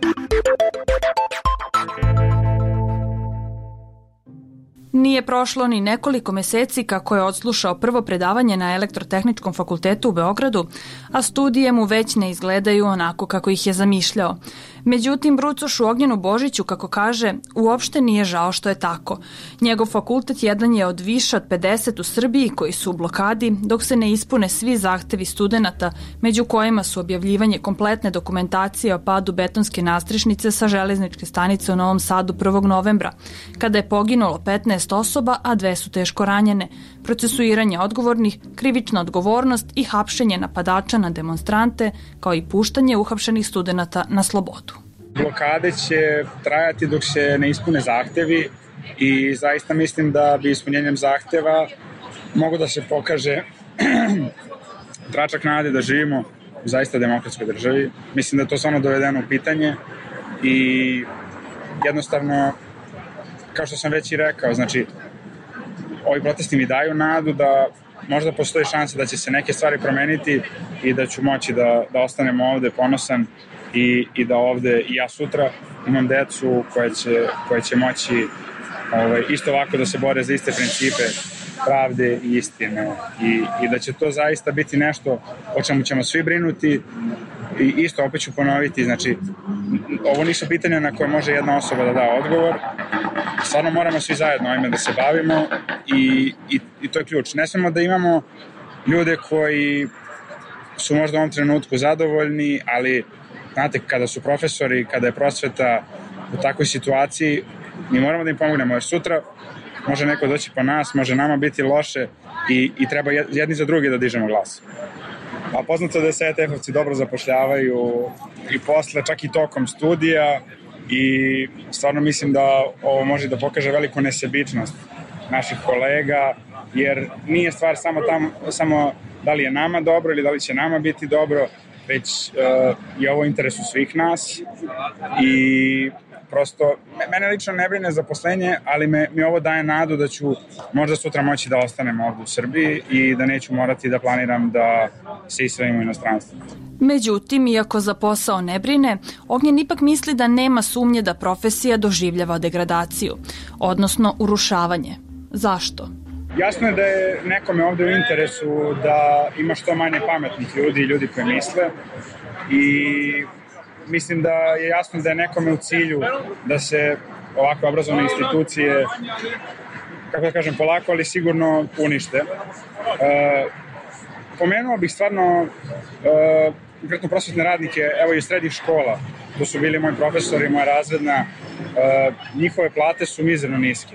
Speaker 13: Nije prošlo ni nekoliko meseci kako je odslušao prvo predavanje na Elektrotehničkom fakultetu u Beogradu, a studije mu već ne izgledaju onako kako ih je zamišljao. Međutim, brucošu Ognjenu Božiću, kako kaže, uopšte nije žao što je tako. Njegov fakultet jedan je od više od 50 u Srbiji koji su u blokadi dok se ne ispune svi zahtevi studenata, među kojima su objavljivanje kompletne dokumentacije o padu betonske nastrešnice sa železničke stanice u Novom Sadu 1. novembra, kada je poginulo 15 osoba, a 2 su teško ranjene, procesuiranje odgovornih, krivična odgovornost i hapšenje napadača na demonstrante, kao i puštanje uhapšenih studenata na slobodu.
Speaker 14: Blokade će trajati dok se ne ispune zahtevi i zaista mislim da bi ispunjenjem zahteva mogu da se pokaže tračak nade da živimo u zaista demokratskoj državi. Mislim da je to samo dovedeno u pitanje i jednostavno, kao što sam već i rekao, znači ovi protesti mi daju nadu da možda postoji šansa da će se neke stvari promeniti i da ću moći da ostanem ovde ponosan i da ovde i ja sutra imam decu koje će moći isto ovako da se bore za iste principe pravde i istine i da će to zaista biti nešto o čemu ćemo svi brinuti i isto opet ću ponoviti, znači ovo nisu pitanja na koje može jedna osoba da da odgovor, stvarno moramo svi zajedno ovime da se bavimo i to je ključ. Ne smemo da imamo ljude koji su možda u ovom trenutku zadovoljni, ali znate, kada su profesori, kada je prosveta u takvoj situaciji, mi moramo da im pomognemo, jer sutra može neko doći po nas, može nama biti loše i treba jedni za drugi da dižemo glas. A poznato da se ETF-ovci dobro zapošljavaju i posle, čak i tokom studija i stvarno mislim da ovo može da pokaže veliku nesebičnost naših kolega, jer nije stvar samo da li je nama dobro ili da li će nama biti dobro, već je ovo u interesu svih nas i prosto, mene lično ne brine zaposlenje, ali mi ovo daje nadu da ću možda sutra moći da ostanem ovdje u Srbiji i da neću morati da planiram da se iselim u inostranstvo.
Speaker 13: Međutim, iako za posao ne brine, Ognjen ipak misli da nema sumnje da profesija doživljava degradaciju, odnosno urušavanje. Zašto?
Speaker 14: Jasno je da je nekome ovdje u interesu da ima što manje pametnih ljudi i ljudi koji misle i mislim da je jasno da je nekome u cilju da se ovakve obrazovne institucije, kako da kažem, polako, ali sigurno unište. Pomenuo bih stvarno konkretno prosvetne radnike, evo i iz srednjih škola, to su bili moji profesori, moja razredna, njihove plate su mizerno niske.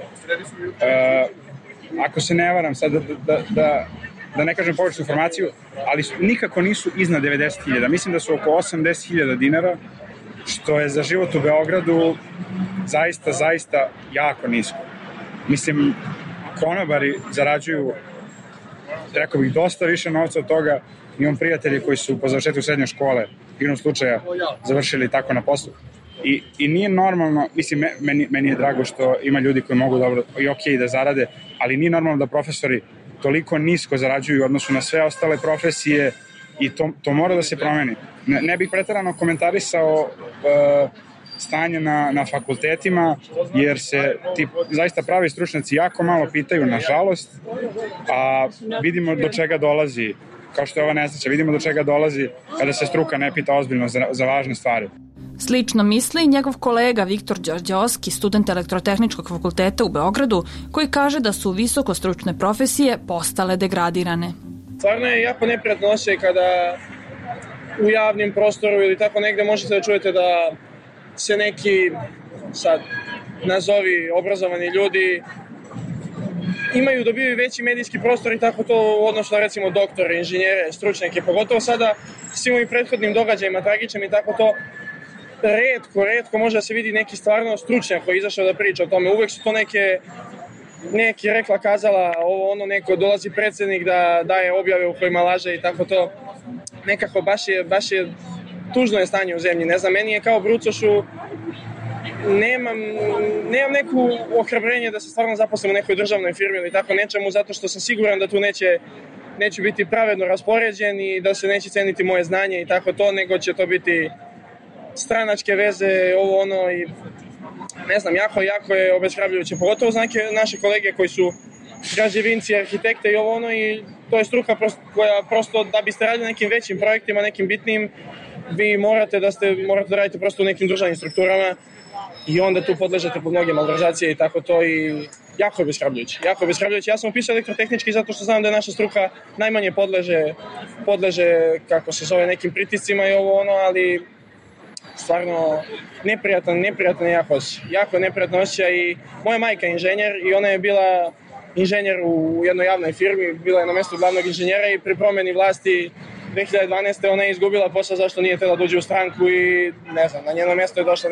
Speaker 14: Ako se ne varam, sad da ne kažem pogrešnu informaciju, ali nikako nisu iznad 90.000. Mislim da su oko 80.000 dinara, što je za život u Beogradu zaista jako nisko. Mislim, konobari zarađuju, rekao bih, dosta više novca od toga. Imam prijatelji koji su po završetku srednje škole, igrom slučaja, završili tako na poslu. I nije normalno, mislim, meni je drago što ima ljudi koji mogu dobro i okej da zarade, ali nije normalno da profesori toliko nisko zarađuju u odnosu na sve ostale profesije i to mora da se promeni. Ne bih preterano komentarisao stanje na fakultetima, jer se ti zaista pravi stručnjaci jako malo pitaju, nažalost, a vidimo do čega dolazi, kao što je ova nesreća, vidimo do čega dolazi kada se struka ne pita ozbiljno za važne stvari.
Speaker 13: Slično misli i njegov kolega Viktor Đorđeovski, student Elektrotehničkog fakulteta u Beogradu, koji kaže da su visokostručne profesije postale degradirane.
Speaker 15: Stvarno je jako neprijatno osjećaj kada u javnim prostoru ili tako negde možete da čujete da se neki, sad nazovi obrazovani ljudi, dobiju veći medijski prostor i tako to u odnosu na recimo doktore, inženjere, stručnjake, pogotovo sada s ovim prethodnim događajima, tragičnim i tako to, retko može da se vidi neki stvarno stručnjak koji je izašao da priča o tome. Uvek su to neki rekla, kazala, neko dolazi predsjednik da daje objave u kojima laže i tako to. Nekako baš je tužno je stanje u zemlji. Ne znam, meni je kao brucošu, nemam neku ohrabrenje da se stvarno zaposlim u nekoj državnoj firmi ili tako nečemu, zato što sam siguran da tu neću biti pravedno raspoređen i da se neće ceniti moje znanje i tako to, nego će to biti stranačke veze, i ne znam, jako je obeshrabrujuće, pogotovo za neke naše kolege koji su građevinci, arhitekte i to je struka koja prosto da biste radili nekim većim projektima, nekim bitnim, vi morate da radite prosto u nekim državnim strukturama i onda tu podležete pod mnoge malverzacije i tako to i jako je obeshrabrujuće. Ja sam upisao elektrotehnički zato što znam da je naša struka najmanje podleže kako se zove, nekim pritiscima i ali stvarno neprijatan jako neprijatan osjećaj i moja majka je inženjer i ona je bila inženjer u jednoj javnoj firmi, bila je na mjestu glavnog inženjera i pri promjeni vlasti 2012. ona je izgubila posao zašto nije htjela dođe u stranku i ne znam, na njeno mjesto je došla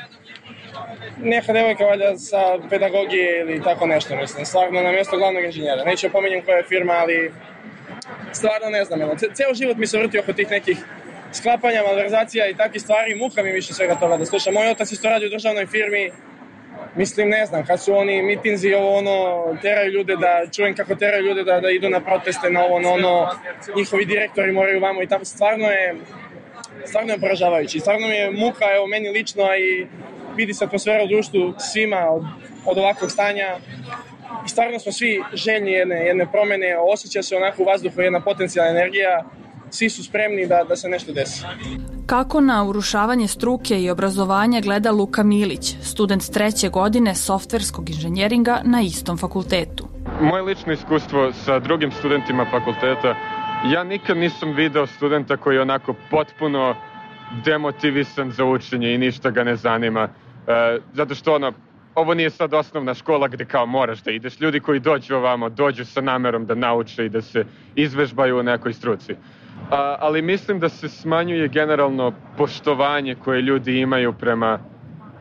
Speaker 15: neka devojka valjda sa pedagogije ili tako nešto, mislim, stvarno na mjesto glavnog inženjera. Neću opominjem koja je firma, ali stvarno ne znam, ceo život mi se vrti oko tih nekih sklapanja, malverzacija i takvih stvari, muka mi više svega toga da slušam. Moj otac isto radi u državnoj firmi, mislim, ne znam, kad su oni mitinzi, teraju ljude čujem kako teraju ljude da idu na proteste, na njihovi direktori moraju vamo i tamo, stvarno je poražavajući. Stvarno mi je muka, meni lično, a i vidi se atmosfera u društvu svima od ovakvog stanja. I stvarno smo svi željni jedne promjene, osjeća se onako u vazduhu jedna potencijalna energija, svi su spremni da se nešto desi.
Speaker 13: Kako na urušavanje struke i obrazovanja gleda Luka Milić, student 3. godine softverskog inženjeringa na istom fakultetu?
Speaker 16: Moje lično iskustvo sa drugim studentima fakulteta, ja nikad nisam video studenta koji je onako potpuno demotivisan za učenje i ništa ga ne zanima. Zato što ovo nije sad osnovna škola gdje kao moraš da ideš. Ljudi koji dođu ovamo, dođu sa namerom da nauče i da se izvežbaju u nekoj struci. Ali mislim da se smanjuje generalno poštovanje koje ljudi imaju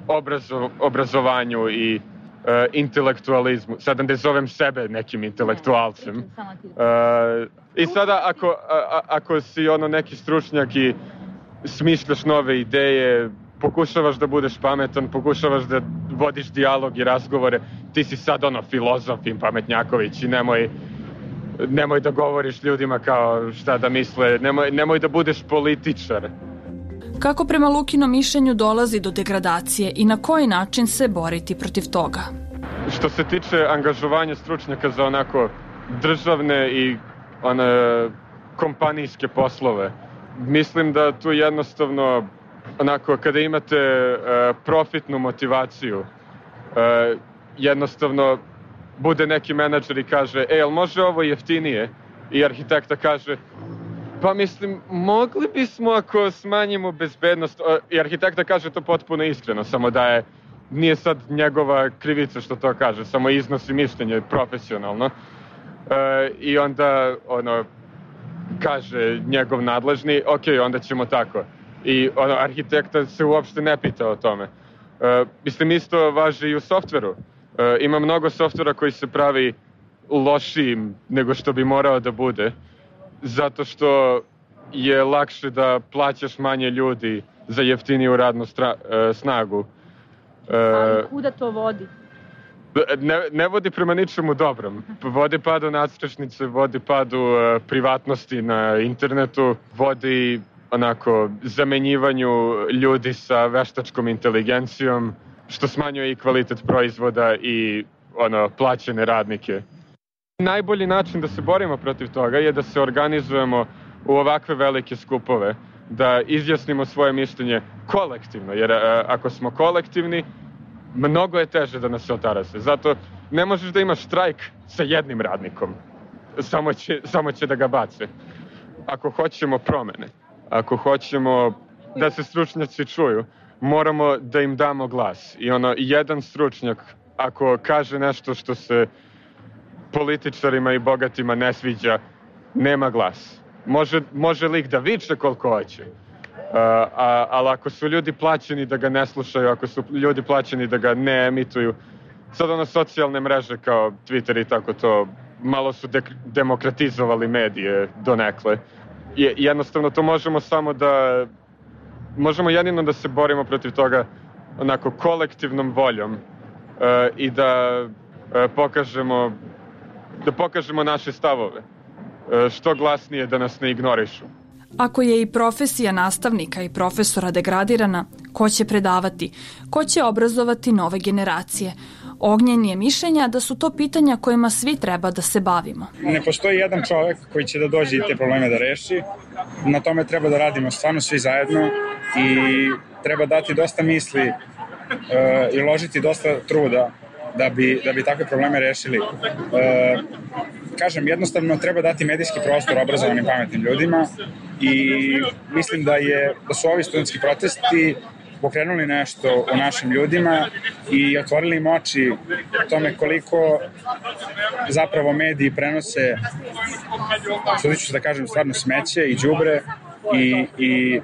Speaker 16: obrazovanju i intelektualizmu. Sada ne zovem sebe nekim intelektualcem. I sada ako si neki stručnjak i smišljaš nove ideje, pokušavaš da budeš pametan, pokušavaš da vodiš dijalog i razgovore, ti si sad filozof i pametnjaković i nemoj da govoriš ljudima kao šta da misle, nemoj da budeš političar.
Speaker 13: Kako prema Lukinom mišljenju dolazi do degradacije i na koji način se boriti protiv toga?
Speaker 16: Što se tiče angažovanja stručnjaka za onako državne i kompanijske poslove, mislim da tu jednostavno onako kada imate profitnu motivaciju, jednostavno bude neki menadžer i kaže jel može ovo jeftinije? I arhitekta kaže pa mislim, mogli bismo ako smanjimo bezbednost. I arhitekta kaže to potpuno iskreno, samo da nije sad njegova krivica što to kaže, samo iznosi mišljenje profesionalno. I onda kaže njegov nadležni, ok, onda ćemo tako. I arhitekta se uopšte ne pita o tome. Mislim, isto važi i u softveru. Ima mnogo softvera koji se pravi lošijim nego što bi morao da bude, zato što je lakše da plaćaš manje ljudi za jeftiniju radnu snagu.
Speaker 17: Ali kuda to vodi?
Speaker 16: Ne vodi prema ničemu dobrom. Vodi padu nadstrešnice, vodi padu privatnosti na internetu, vodi zamenjivanju ljudi sa veštačkom inteligencijom, što smanjuje i kvalitet proizvoda i plaćene radnike. Najbolji način da se borimo protiv toga je da se organizujemo u ovakve velike skupove, da izjasnimo svoje mišljenje kolektivno, jer ako smo kolektivni, mnogo je teže da nas se otarase. Zato ne možeš da imaš štrajk sa jednim radnikom, samo će da ga bace. Ako hoćemo promene, ako hoćemo da se stručnjaci čuju, moramo da im damo glas. I jedan stručnjak, ako kaže nešto što se političarima i bogatima ne sviđa, nema glas. Može lik da viče koliko hoće, ali ako su ljudi plaćeni da ga ne slušaju, ako su ljudi plaćeni da ga ne emituju, sad socijalne mreže kao Twitter i tako to, malo su demokratizovali medije donekle. Jednostavno to možemo jedino da se borimo protiv toga kolektivnom voljom i da pokažemo naše stavove, što glasnije da nas ne ignorišu.
Speaker 13: Ako je i profesija nastavnika i profesora degradirana, ko će predavati? Ko će obrazovati nove generacije? Ognjen je mišljenja da su to pitanja kojima svi treba da se bavimo.
Speaker 14: Ne postoji jedan čovek koji će da dođe i te probleme da reši. Na tome treba da radimo stvarno svi zajedno i treba dati dosta misli i uložiti dosta truda da bi takve probleme rešili. Kažem, jednostavno treba dati medijski prostor obrazovanim pametnim ljudima i mislim da su ovi studentski protesti pokrenuli nešto u našim ljudima i otvorili im oči tome koliko zapravo mediji prenose, sudit ću da kažem, stvarno smeće i đubre i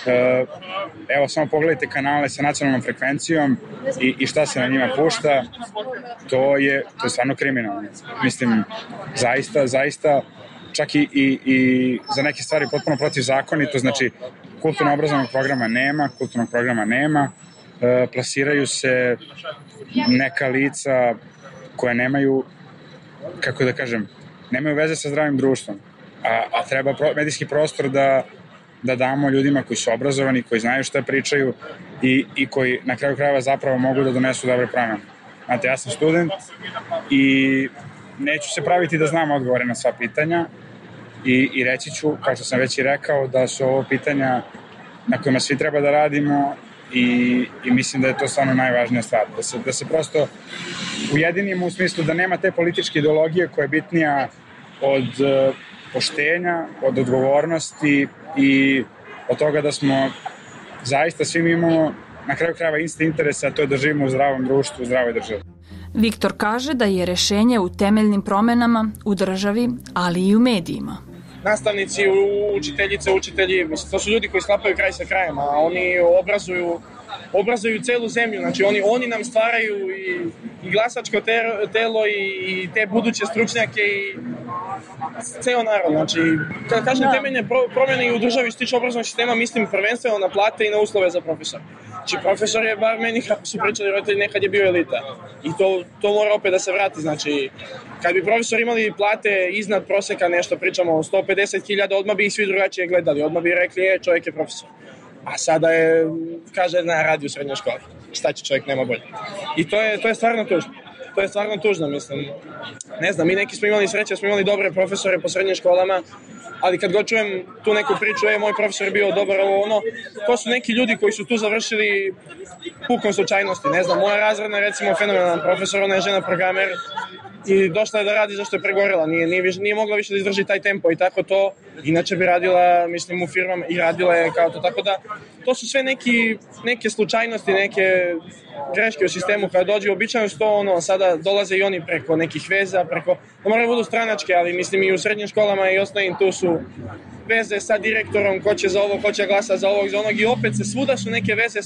Speaker 14: evo samo pogledajte kanale sa nacionalnom frekvencijom i šta se na njima pušta, to je stvarno kriminalno. Mislim, zaista čak i za neke stvari potpuno protivzakonito, znači kulturno-obrazovnog programa nema, plasiraju se neka lica koja nemaju, kako da kažem, nemaju veze sa zdravim društvom, a treba medijski prostor da damo ljudima koji su obrazovani, koji znaju šta pričaju i koji na kraju krajeva zapravo mogu da donesu dobre promene. Znate, ja sam student i neću se praviti da znam odgovore na sva pitanja i reći ću, kao što sam već i rekao, da su ovo pitanja na kojima svi treba da radimo i mislim da je to stvarno najvažnija stvar. Da se prosto ujedinimo u smislu da nema te političke ideologije koja je bitnija od poštenja, od odgovornosti i od toga da smo zaista svi imamo na kraju krajeva isti interes, a to je da živimo u zdravom društvu, u zdravoj državi.
Speaker 13: Viktor kaže da je rešenje u temeljnim promenama u državi, ali i u medijima.
Speaker 15: Nastavnici, učiteljice, učitelji, to su ljudi koji sklapaju kraj sa krajem, a oni obrazuju obrazuju celu zemlju, znači oni nam stvaraju i glasačko telo i te buduće stručnjake i ceo narod, znači kad kažem temeljne promjene i u državi što tiče obrazovnog sistema, mislim prvenstveno na plate i na uslove za profesor. Znači profesor je, bar meni kako su pričali roditelji, nekad je bio elita i to mora opet da se vrati, znači kad bi profesori imali plate iznad proseka, nešto pričamo o 150.000, odmah bi ih svi drugačije gledali, odmah bi rekli čovjek je profesor. A sada je, kaže, radi u srednjoj školi. Šta će čovjek, nema bolje. I to je stvarno tužno. To je stvarno tužno, mislim. Ne znam, mi neki smo imali sreće, smo imali dobre profesore po srednjim školama, ali kad god čujem tu neku priču, moj profesor je bio dobar, to su neki ljudi koji su tu završili pukom slučajnosti. Ne znam, moja razredna, recimo, fenomenalan profesor, ona je žena programer i došla je da radi zašto je pregorela, nije mogla više da izdrži taj tempo i tako to, inače bi radila, mislim, u firmama i radila je kao to, tako da to su sve neke slučajnosti, neke greške u sistemu kada dođe, običajno što sada dolaze i oni preko nekih veza, da moraju budu stranačke, ali mislim i u srednjim školama i osnovnim tu su veze sa direktorom, ko će za ovo, ko će glasa za ovog, za onog i opet svuda su neke veze,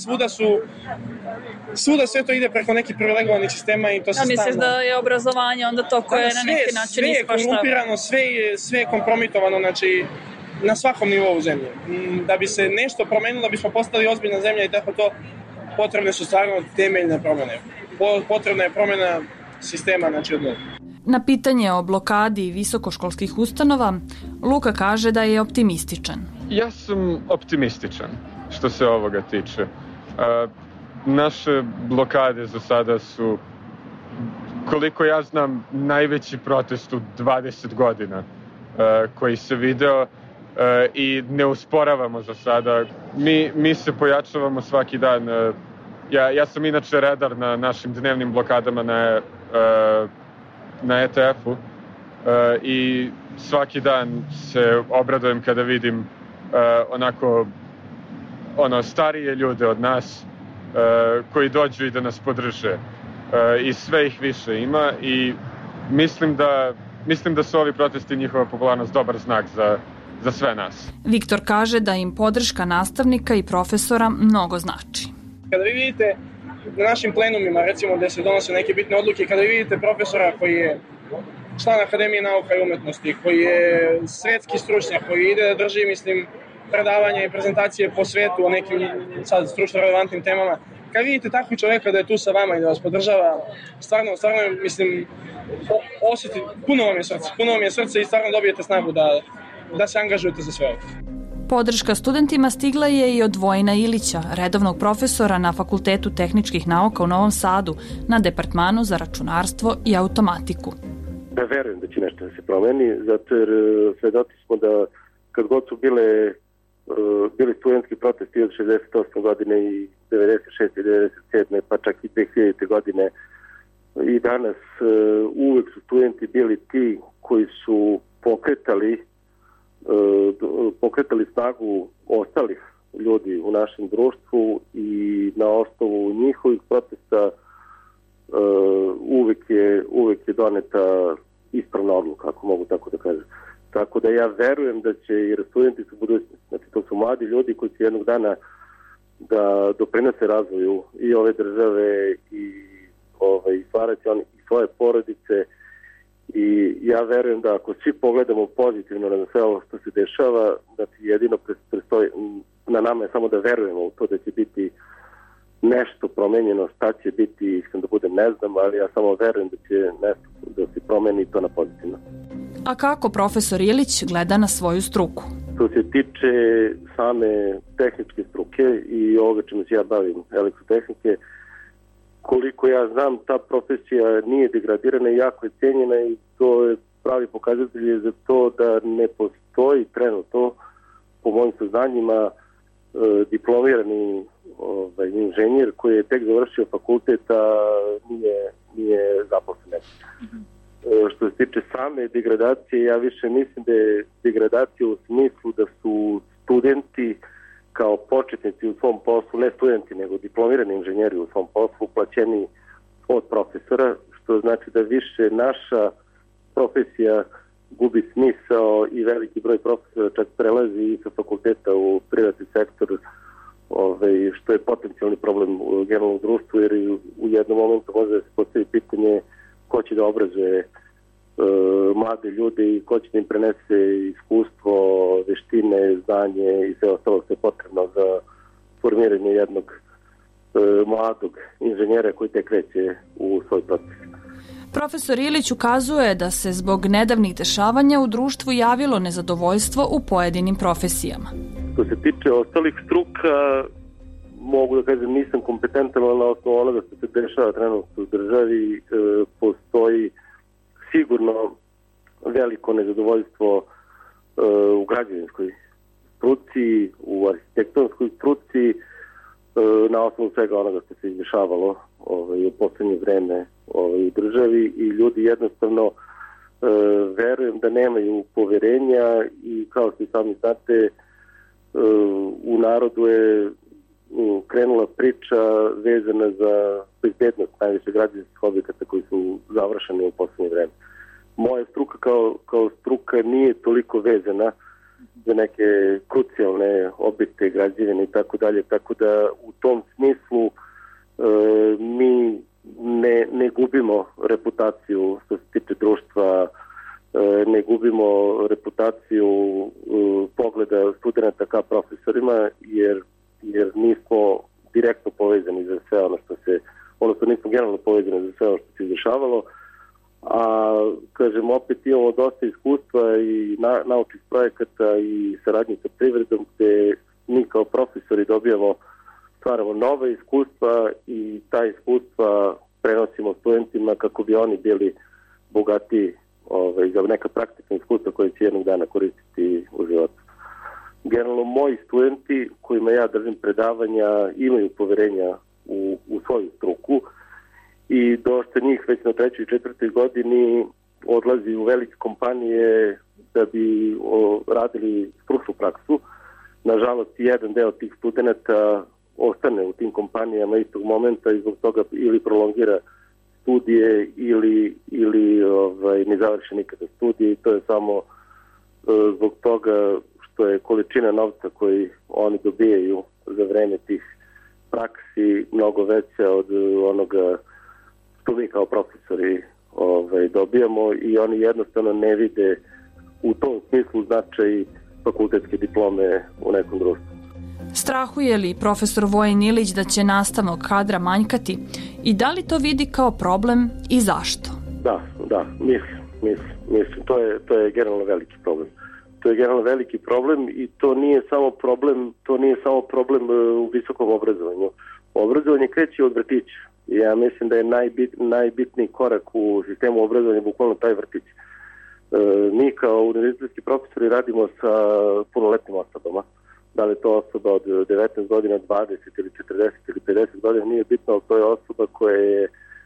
Speaker 15: svuda sve to ide preko nekih privilegovanih sistema i to se stalno...
Speaker 13: Misliš da je obrazovanje onda to koje na neki način ispaštava?
Speaker 15: Sve je korumpirano, sve je kompromitovano, znači na svakom nivou zemlje. Da bi se nešto promenilo, da bismo postali ozbiljna zemlja i tako to, potrebne su stvarno temeljne promjene. Potrebna je promjena sistema, znači od novog.
Speaker 13: Na pitanje o blokadi visokoškolskih ustanova, Luka kaže da je optimističan.
Speaker 16: Ja sam optimističan što se ovoga tiče. Naše blokade za sada su, koliko ja znam, najveći protest u 20 godina koji se video i ne usporavamo za sada. Mi se pojačavamo svaki dan. Ja sam inače redar na našim dnevnim blokadama na ETF-u i svaki dan se obradujem kada vidim starije ljude od nas koji dođu i da nas podrže i sve ih više ima i mislim da su ovi protesti i njihova popularnost dobar znak za sve nas.
Speaker 13: Viktor kaže da im podrška nastavnika i profesora mnogo znači.
Speaker 15: Kada vi vidite na našim plenumima, recimo gde se donose neke bitne odluke, kada vi vidite profesora koji je član Akademije nauka i umetnosti, koji je svetski stručnjak, koji ide da drži, mislim, predavanja i prezentacije po svetu o nekim sad stručno relevantnim temama, kad vidite takvog čovjeka da je tu sa vama i da vas podržava, stvarno, mislim, osjeti, puno vam je srce i stvarno dobijete snagu da se angažujete za sve ovo.
Speaker 13: Podrška studentima stigla je i od Vojina Ilića, redovnog profesora na Fakultetu tehničkih nauka u Novom Sadu, na Departmanu za računarstvo i automatiku.
Speaker 18: Ja verujem da će nešto da se promeni, zato jer svedoci smo da kad god su bili studentski protesti od 68. godine i 96. i 97. pa čak i 2000. godine i danas uvek su studenti bili ti koji su pokretali snagu ostalih ljudi u našem društvu i na osnovu njihovih protesta uvek je doneta ispravna odluka, ako mogu tako da kažem. Tako da ja verujem da će, jer studenti su budućnosti, znači to su mladi ljudi koji će jednog dana da doprinose razvoju i ove države i stvarati oni i svoje porodice. I ja verujem da ako svi pogledamo pozitivno na sve ovo što se dešava, da ti jedino prestoji, na nama je samo da verujemo u to da će biti nešto promenjeno, šta će biti, iskreno da budem ne znam, ali ja samo verujem da će nešto da se promeni to na pozitivno.
Speaker 13: A kako profesor Ilić gleda na svoju struku?
Speaker 18: Što se tiče same tehničke struke i ovoga čemu se ja bavim, elektrotehnike, koliko ja znam, ta profesija nije degradirana i jako je cenjena i to je pravi pokazatelj za to da ne postoji trenutno, po mojim saznanjima, diplomirani inženjer koji je tek završio fakultet, a nije zaposlen. Što se tiče same degradacije, ja više mislim da je degradacija u smislu da su studenti kao početnici u svom poslu, ne studenti, nego diplomirani inženjeri u svom poslu, plaćeni od profesora, što znači da više naša profesija gubi smisao i veliki broj profesora čak prelazi i sa fakulteta u privatni sektor što je potencijalni problem generalno u društvu, jer u jednom momentu može da se postavi pitanje ko će da obrazuje mlade ljude i ko će da im prenese iskustvo, veštine, znanje i sve ostalo što je potrebno za formiranje jednog mladog inženjera koji tek kreće u svoj proces.
Speaker 13: Profesor Ilić ukazuje da se zbog nedavnih dešavanja u društvu javilo nezadovoljstvo u pojedinim profesijama.
Speaker 18: Što se tiče ostalih struka, mogu da kažem nisam kompetentan, ali na osnovu onoga što se dešava trenutno u državi postoji sigurno veliko nezadovoljstvo u građevinskoj struci, u arhitektonskoj struci, na osnovu svega onoga što se izdešavalo u poslednje vreme u državi i ljudi jednostavno verujem da nemaju poverenja i kao što i sami znate u narodu je krenula priča vezana za bezbednost najviše građevinskih objekata koji su završeni u poslednje vreme. Moja struka kao struka nije toliko vezana za neke krucijalne objekte, građevine i tako dalje, tako da u tom smislu mi ne gubimo reputaciju što se tiče društva, ne gubimo reputaciju pogleda studenta ka profesorima, jer nismo direktno povezani za sve ono što se, odnosno nismo generalno povezani za sve ono što se izdešavalo, a kažem opet imamo dosta iskustva i naučnih projekata i saradnje sa privredom gde mi kao profesori stvaramo nove iskustva i ta iskustva prenosimo studentima kako bi oni bili bogatiji za neka praktična iskustva koje će jednog dana koristiti u životu. Generalno, moji studenti kojima ja držim predavanja imaju poverenja u svoju struku i dosta njih već na 3. i 4. godini odlazi u velike kompanije da bi radili stručnu praksu. Nažalost, jedan deo tih studenta ostane u tim kompanijama istog momenta i zbog toga ili prolongira studije ili ne završi nikada studije i to je samo zbog toga što je količina novca koji oni dobijaju za vreme tih praksi mnogo veća od onoga što mi kao profesori dobijamo i oni jednostavno ne vide u tom smislu značaj fakultetske diplome u nekom društvu.
Speaker 13: Strahuje li profesor Vojin Ilić da će nastavnog kadra manjkati i da li to vidi kao problem i zašto?
Speaker 18: Da, mislim. To je generalno veliki problem. To je generalno veliki problem i to nije samo problem u visokom obrazovanju. Obrazovanje kreće od vrtića. Ja mislim da je najbitniji korak u sistemu obrazovanja bukvalno taj vrtić. Mi kao univerzitetski profesori radimo sa punoletnim osobama. Da li je to osoba od 19 godina, 20 ili 40 ili 50 godina, nije bitno, ali to je osoba koja je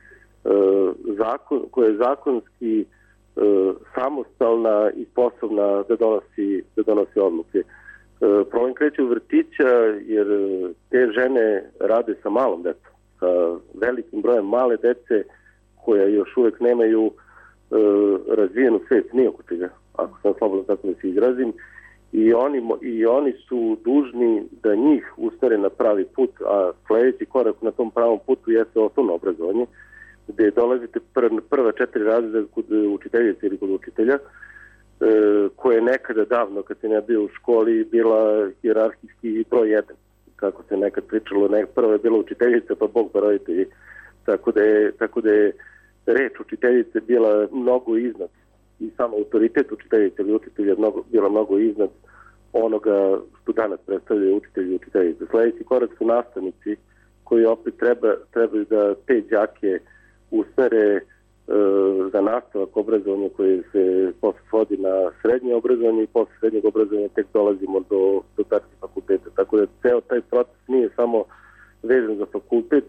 Speaker 18: zakonski samostalna i sposobna da donosi odluke. Problem kreće u vrtića jer te žene rade sa malom decom, sa velikim brojem male dece koja još uvek nemaju razvijenu svest ni oko čega, ako sam slobodno tako da se izrazim, i oni su dužni da njih usmere na pravi put, a sledeći korak na tom pravom putu jeste osnovno obrazovanje, gde dolazite prva 4 razreda kod učiteljice ili kod učitelja, koja je nekada davno, kad se ne bio u školi, bila hijerarhijski broj 1. Kako se nekad pričalo, prva je bila učiteljica, pa Bog pa roditelji. Tako da je reč učiteljice bila mnogo iznad i samo autoritet učiteljice ili učitelja bila mnogo iznad onoga što danas predstavljaju učitelji i učiteljice. Sledeći korak su nastavnici koji opet trebaju da te đake usmere za nastavak obrazovanja koje se posle svodi na srednje obrazovanje i posle srednjeg obrazovanja tek dolazimo do takvih fakulteta. Tako da ceo taj proces nije samo vezan za fakultet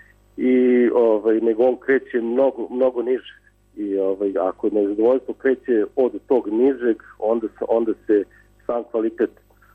Speaker 18: nego on kreće mnogo niže. I ako nezadovoljstvo kreće od tog nižeg, onda se sam kvalitet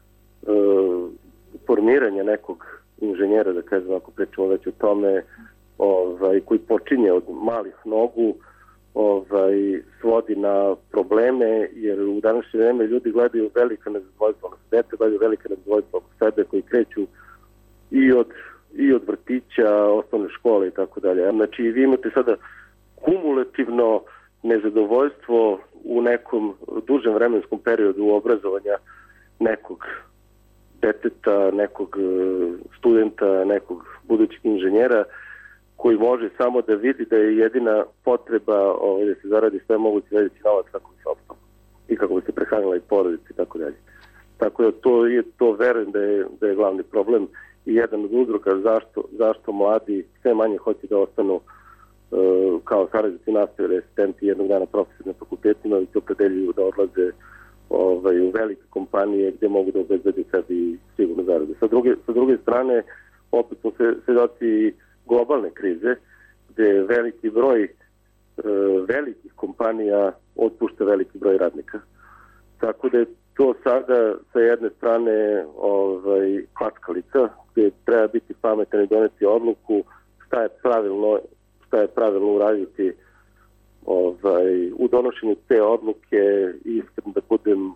Speaker 18: formiranja nekog inženjera, da kažem, ako pričamo već o tome, koji počinje od malih nogu, svodi na probleme, jer u današnje vreme ljudi gledaju velika nezadovoljstva, dete gledaju velika nezadovoljstva oko sebe koji kreću i od vrtića, osnovne škole i tako dalje. Znači vi imate sada kumulativno nezadovoljstvo u nekom dužem vremenskom periodu obrazovanja nekog deteta, nekog studenta, nekog budućeg inženjera koji može samo da vidi da je jedina potreba da se zaradi sve moguće veći novac kako bi se opstalo i kako bi se prehranila i porodica i tako dalje. Tako da to verujem da je glavni problem i jedan od uzroka zašto mladi sve manje hoće da ostanu kao saradnici nastave, asistenti, jednog dana profesori na fakultetima i se opredeljuju da odlaze u velike kompanije gde mogu da obezbede sebi sigurno zarade. Sa druge strane, opet smo svedoci globalne krize, gde veliki broj velikih kompanija otpušta veliki broj radnika. Tako da je to sada sa jedne strane klackalica, gde treba biti pametan i doneti odluku šta je pravilno uraditi u donošenju te odluke. Iskreno da budem,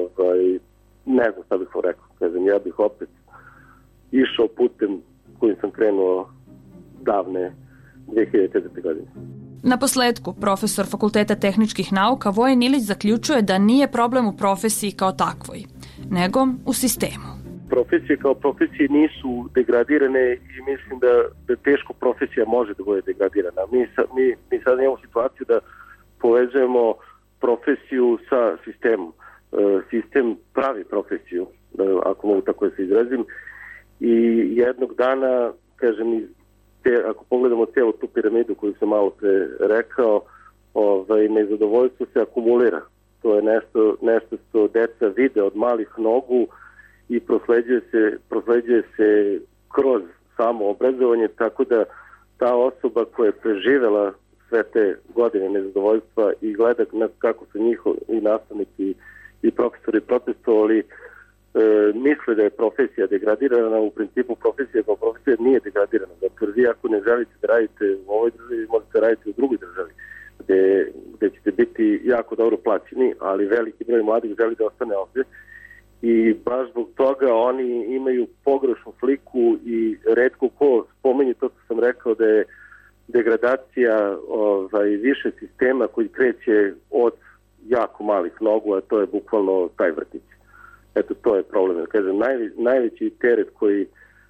Speaker 18: ne znam šta bih vam rekao. Kažem, ja bih opet išao putem kojim sam krenuo davne 2004. godine.
Speaker 13: Na posledku, profesor Fakulteta tehničkih nauka Vojen Ilić zaključuje da nije problem u profesiji kao takvoj, nego u sistemu.
Speaker 18: Profesije kao profesije nisu degradirane i mislim da teško profesija može da bude degradirana. Mi sad imamo situaciju da povezujemo profesiju sa sistemom. Sistem pravi profesiju, ako mogu tako da se izrazim, i jednog dana, kažem, ako pogledamo cijelu tu piramidu koju sam malo pre rekao, nezadovoljstvo se akumulira. To je nešto što deca vide od malih nogu i prosleđuje se kroz samo obrazovanje, tako da ta osoba koja je preživela sve te godine nezadovoljstva i gleda kako su njihovi i nastavnici i profesori protestovali, misle da je profesija degradirana. U principu profesija kao profesija nije degradirana. Dakle, vi ako ne želite da radite u ovoj državi, možete raditi u drugoj državi gde ćete biti jako dobro plaćeni, ali veliki broj mladih želi da ostane ovdje i baš zbog toga oni imaju pogrešnu sliku i retko ko spomenje to što sam rekao da je degradacija više sistema koji kreće od jako malih nogu, a to je bukvalno taj vrtić. Eto, to je problem. Kažem, najveći teret koji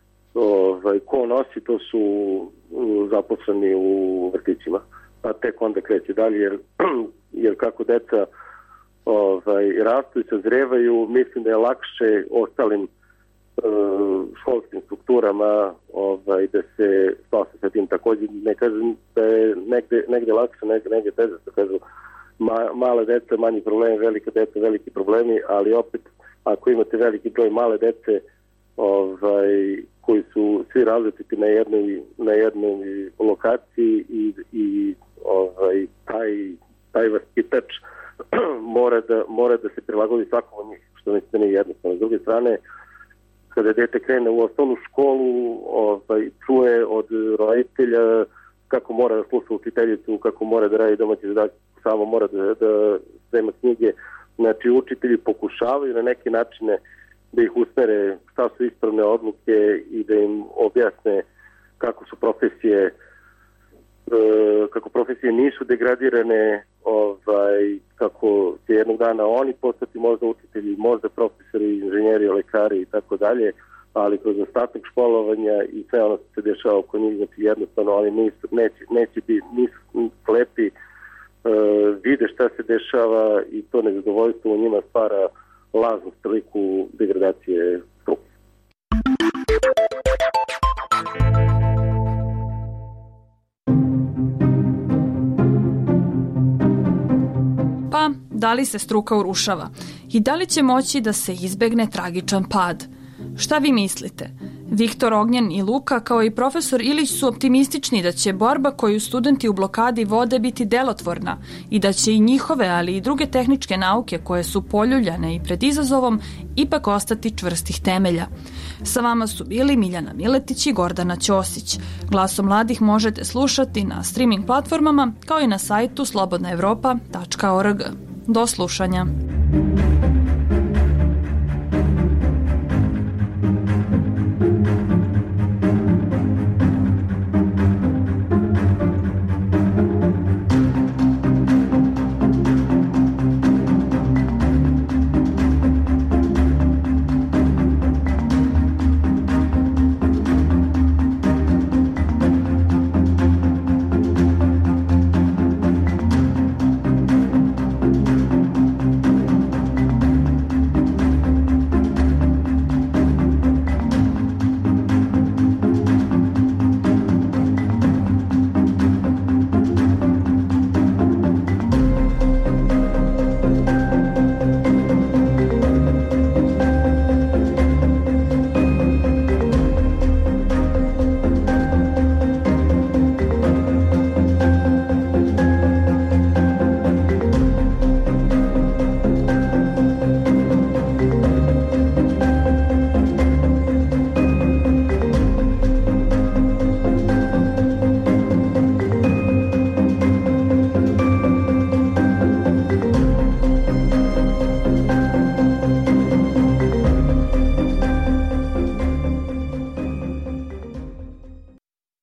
Speaker 18: ko nosi, to su zaposleni u vrtićima. A tek onda kreće dalje, jer kako deca rastu i sazrevaju, mislim da je lakše ostalim školskim strukturama da se spase sa tim. Također ne kažem da je negde lakše, negde teže, što kažu male deca, manji problemi, velika deca, veliki problemi, ali opet ako imate veliki broj male dece koji su svi različiti na jednoj lokaciji i taj vaspitač mora da se prilagodi svakom od njih, što mislim nije jednostavno. S druge strane, kada dete krene u osnovnu školu, čuje od roditelja kako mora da sluša učiteljicu, kako mora da radi domaći zadatak, samo mora da sprema knjige. Znači, učitelji pokušavaju na neke načine da ih usmere šta su ispravne odluke i da im objasne kako profesije nisu degradirane, kako će jednog dana oni postati možda učitelji, možda profesori, inženjeri, lekari i tako dalje, ali kroz ostatak školovanja i sve ono što se dešava oko njih, znači jednostavno oni nisu slepi, vide šta se dešava i to nezadovoljstvo u njima stvara lažnu sliku degradacije struke.
Speaker 13: Pa, da li se struka urušava? I da li će moći da se izbegne tragičan pad? Šta vi mislite? Viktor Ognjen i Luka, kao i profesor Ilić, su optimistični da će borba koju studenti u blokadi vode biti delotvorna i da će i njihove, ali i druge tehničke nauke koje su poljuljane i pred izazovom ipak ostati čvrstih temelja. Sa vama su bili Miljana Miletić i Gordana Ćosić. Glasom mladih možete slušati na streaming platformama kao i na sajtu slobodnaevropa.org. Do slušanja.